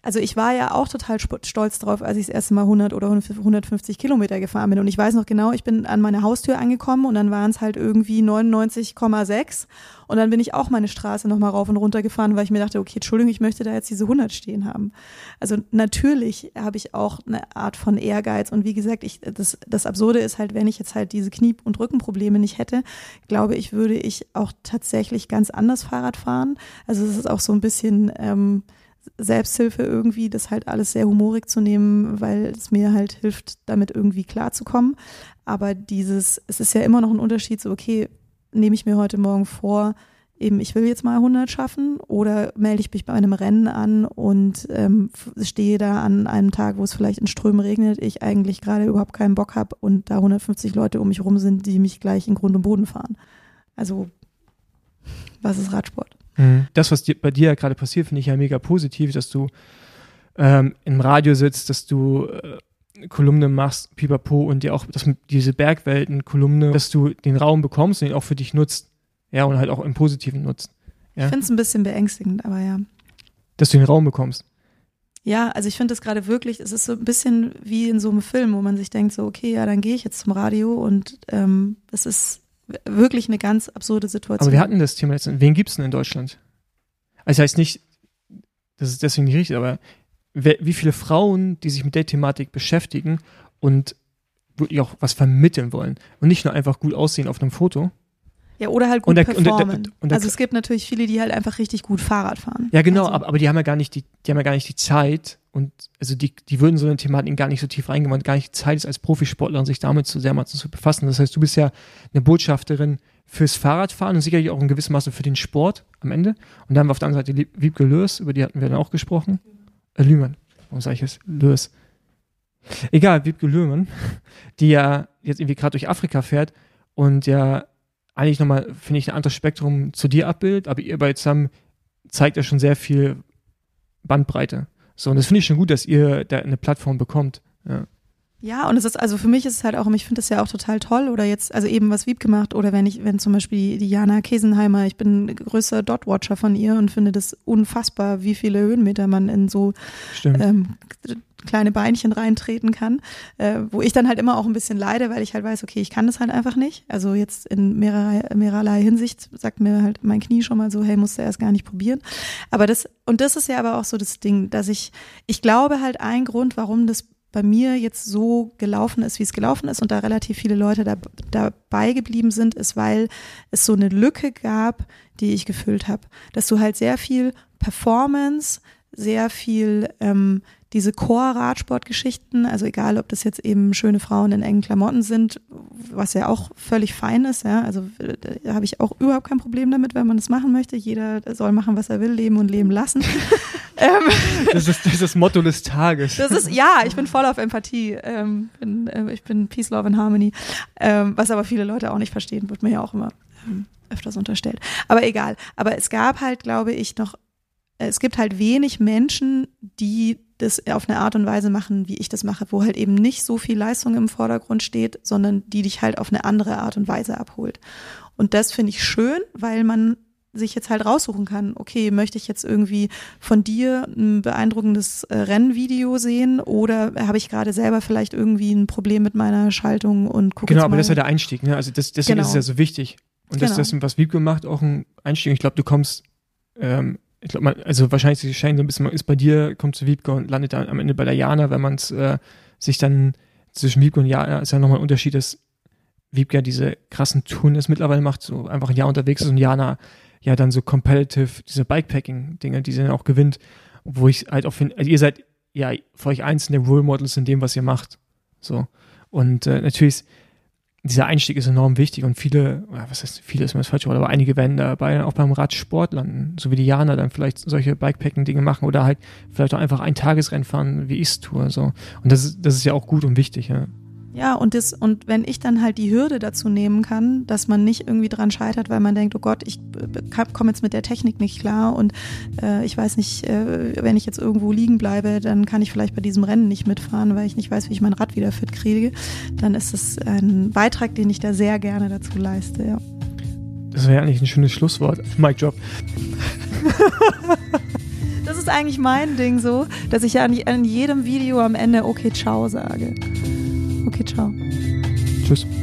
also ich war ja auch total stolz drauf, als ich das erste Mal hundert oder hundertfünfzig Kilometer gefahren bin. Und ich weiß noch genau, ich bin an meine Haustür angekommen und dann waren es halt irgendwie neunundneunzig Komma sechs. Und dann bin ich auch meine Straße nochmal rauf und runter gefahren, weil ich mir dachte, okay, Entschuldigung, ich möchte da jetzt diese hundert stehen haben. Also natürlich habe ich auch eine Art von Ehrgeiz. Und wie gesagt, ich, das, das Absurde ist halt, wenn ich jetzt halt diese Knie- und Rückenprobleme nicht hätte, glaube ich, würde ich auch tatsächlich ganz anders Fahrrad fahren. Also es ist auch so ein bisschen ähm, Selbsthilfe irgendwie, das halt alles sehr humorig zu nehmen, weil es mir halt hilft, damit irgendwie klarzukommen. Aber dieses, es ist ja immer noch ein Unterschied, so okay, nehme ich mir heute Morgen vor, eben ich will jetzt mal hundert schaffen oder melde ich mich bei einem Rennen an und ähm, stehe da an einem Tag, wo es vielleicht in Strömen regnet, ich eigentlich gerade überhaupt keinen Bock habe und da hundertfünfzig Leute um mich rum sind, die mich gleich in Grund und Boden fahren. Also was ist Radsport? Das, was dir, bei dir ja gerade passiert, finde ich ja mega positiv, dass du ähm, im Radio sitzt, dass du äh, Kolumne machst, pipapo, und dir auch das, diese Bergwelten-Kolumne, dass du den Raum bekommst und ihn auch für dich nutzt. Ja, und halt auch im Positiven nutzt. Ja? Ich finde es ein bisschen beängstigend, aber ja. Dass du den Raum bekommst. Ja, also ich finde es gerade wirklich, es ist so ein bisschen wie in so einem Film, wo man sich denkt, so okay, ja, dann gehe ich jetzt zum Radio und ähm, es ist wirklich eine ganz absurde Situation. Aber wir hatten das Thema letztens. Wen gibt es denn in Deutschland? Also das heißt nicht, das ist deswegen nicht richtig, aber wer, wie viele Frauen, die sich mit der Thematik beschäftigen und wirklich auch was vermitteln wollen und nicht nur einfach gut aussehen auf einem Foto. Ja, oder halt gut und der, performen. Und der, und der, also es gibt natürlich viele, die halt einfach richtig gut Fahrrad fahren. Ja, genau, also. aber, aber die haben ja gar nicht die, die haben ja gar nicht die Zeit und also die, die würden so eine Thematik gar nicht so tief reingehen, weil gar nicht die Zeit ist als Profisportlerin, sich damit so sehr mal zu befassen. Das heißt, du bist ja eine Botschafterin fürs Fahrradfahren und sicherlich auch in gewissem Maße für den Sport am Ende. Und dann haben wir auf der anderen Seite Wiebke Lührs, über die hatten wir dann auch gesprochen. Äh, Lühmann, warum sage ich das? Lührs. Egal, Wiebke Lühmann, die ja jetzt irgendwie gerade durch Afrika fährt und ja eigentlich nochmal, finde ich, ein anderes Spektrum zu dir abbildet, aber ihr beide zusammen zeigt ja schon sehr viel Bandbreite. So, und das finde ich schon gut, dass ihr da eine Plattform bekommt. Ja. Ja, und es ist, also für mich ist es halt auch, ich finde das ja auch total toll, oder jetzt, also eben was Wiebke macht, oder wenn ich, wenn zum Beispiel die Jana Kesenheimer, ich bin größter Dot-Watcher von ihr und finde das unfassbar, wie viele Höhenmeter man in so ähm, kleine Beinchen reintreten kann, äh, wo ich dann halt immer auch ein bisschen leide, weil ich halt weiß, okay, ich kann das halt einfach nicht. Also jetzt in mehrerlei, mehrerlei Hinsicht sagt mir halt mein Knie schon mal so, hey, musst du erst gar nicht probieren. Aber das, und das ist ja aber auch so das Ding, dass ich, ich glaube halt ein Grund, warum das bei mir jetzt so gelaufen ist, wie es gelaufen ist und da relativ viele Leute da, dabei geblieben sind, ist, weil es so eine Lücke gab, die ich gefüllt habe. Dass du halt sehr viel Performance, sehr viel ähm, diese Core-Radsport-Geschichten, also egal, ob das jetzt eben schöne Frauen in engen Klamotten sind, was ja auch völlig fein ist, ja, also da habe ich auch überhaupt kein Problem damit, wenn man das machen möchte. Jeder soll machen, was er will, leben und leben lassen. ähm, das, ist, das ist das Motto des Tages. Das ist, ja, ich bin voll auf Empathie. Ähm, bin, äh, ich bin Peace, Love and Harmony. Ähm, was aber viele Leute auch nicht verstehen, wird mir ja auch immer ähm, öfters unterstellt. Aber egal. Aber es gab halt, glaube ich, noch, es gibt halt wenig Menschen, die das auf eine Art und Weise machen, wie ich das mache, wo halt eben nicht so viel Leistung im Vordergrund steht, sondern die dich halt auf eine andere Art und Weise abholt. Und das finde ich schön, weil man sich jetzt halt raussuchen kann, okay, möchte ich jetzt irgendwie von dir ein beeindruckendes äh, Rennvideo sehen oder habe ich gerade selber vielleicht irgendwie ein Problem mit meiner Schaltung und gucke Genau, jetzt aber mal. das ist ja der Einstieg, ne? Also das, deswegen Genau. ist es ja so wichtig. Und das, Genau. das, was Wiebke macht, auch ein Einstieg. Ich glaube, du kommst, ähm, ich glaube, also wahrscheinlich die Schein so ein bisschen, man ist bei dir, kommt zu Wiebke und landet dann am Ende bei der Jana, wenn man es äh, sich dann zwischen Wiebke und Jana ist ja nochmal ein Unterschied, dass Wiebke ja diese krassen Touren ist mittlerweile macht, so einfach ein Jahr unterwegs ist und Jana ja dann so competitive, diese Bikepacking-Dinge, die sie dann auch gewinnt, wo ich halt auch finde, also ihr seid ja für euch eins der Role Models in dem, was ihr macht. So. Und äh, natürlich ist dieser Einstieg ist enorm wichtig und viele, was heißt, viele ist mir das falsche Wort, aber einige werden dabei auch beim Radsport landen, so wie die Jana dann vielleicht solche Bikepacking-Dinge machen oder halt vielleicht auch einfach ein Tagesrennen fahren, wie ich es tue, so. Und das ist, das ist ja auch gut und wichtig, ja. Ja, und das, und wenn ich dann halt die Hürde dazu nehmen kann, dass man nicht irgendwie dran scheitert, weil man denkt, oh Gott, ich komme jetzt mit der Technik nicht klar und äh, ich weiß nicht, äh, wenn ich jetzt irgendwo liegen bleibe, dann kann ich vielleicht bei diesem Rennen nicht mitfahren, weil ich nicht weiß, wie ich mein Rad wieder fit kriege, dann ist es ein Beitrag, den ich da sehr gerne dazu leiste, ja. Das wäre eigentlich ein schönes Schlusswort. Mic Drop. Das ist eigentlich mein Ding so, dass ich ja an, an jedem Video am Ende okay, ciao sage. Okay, ciao. Tschüss.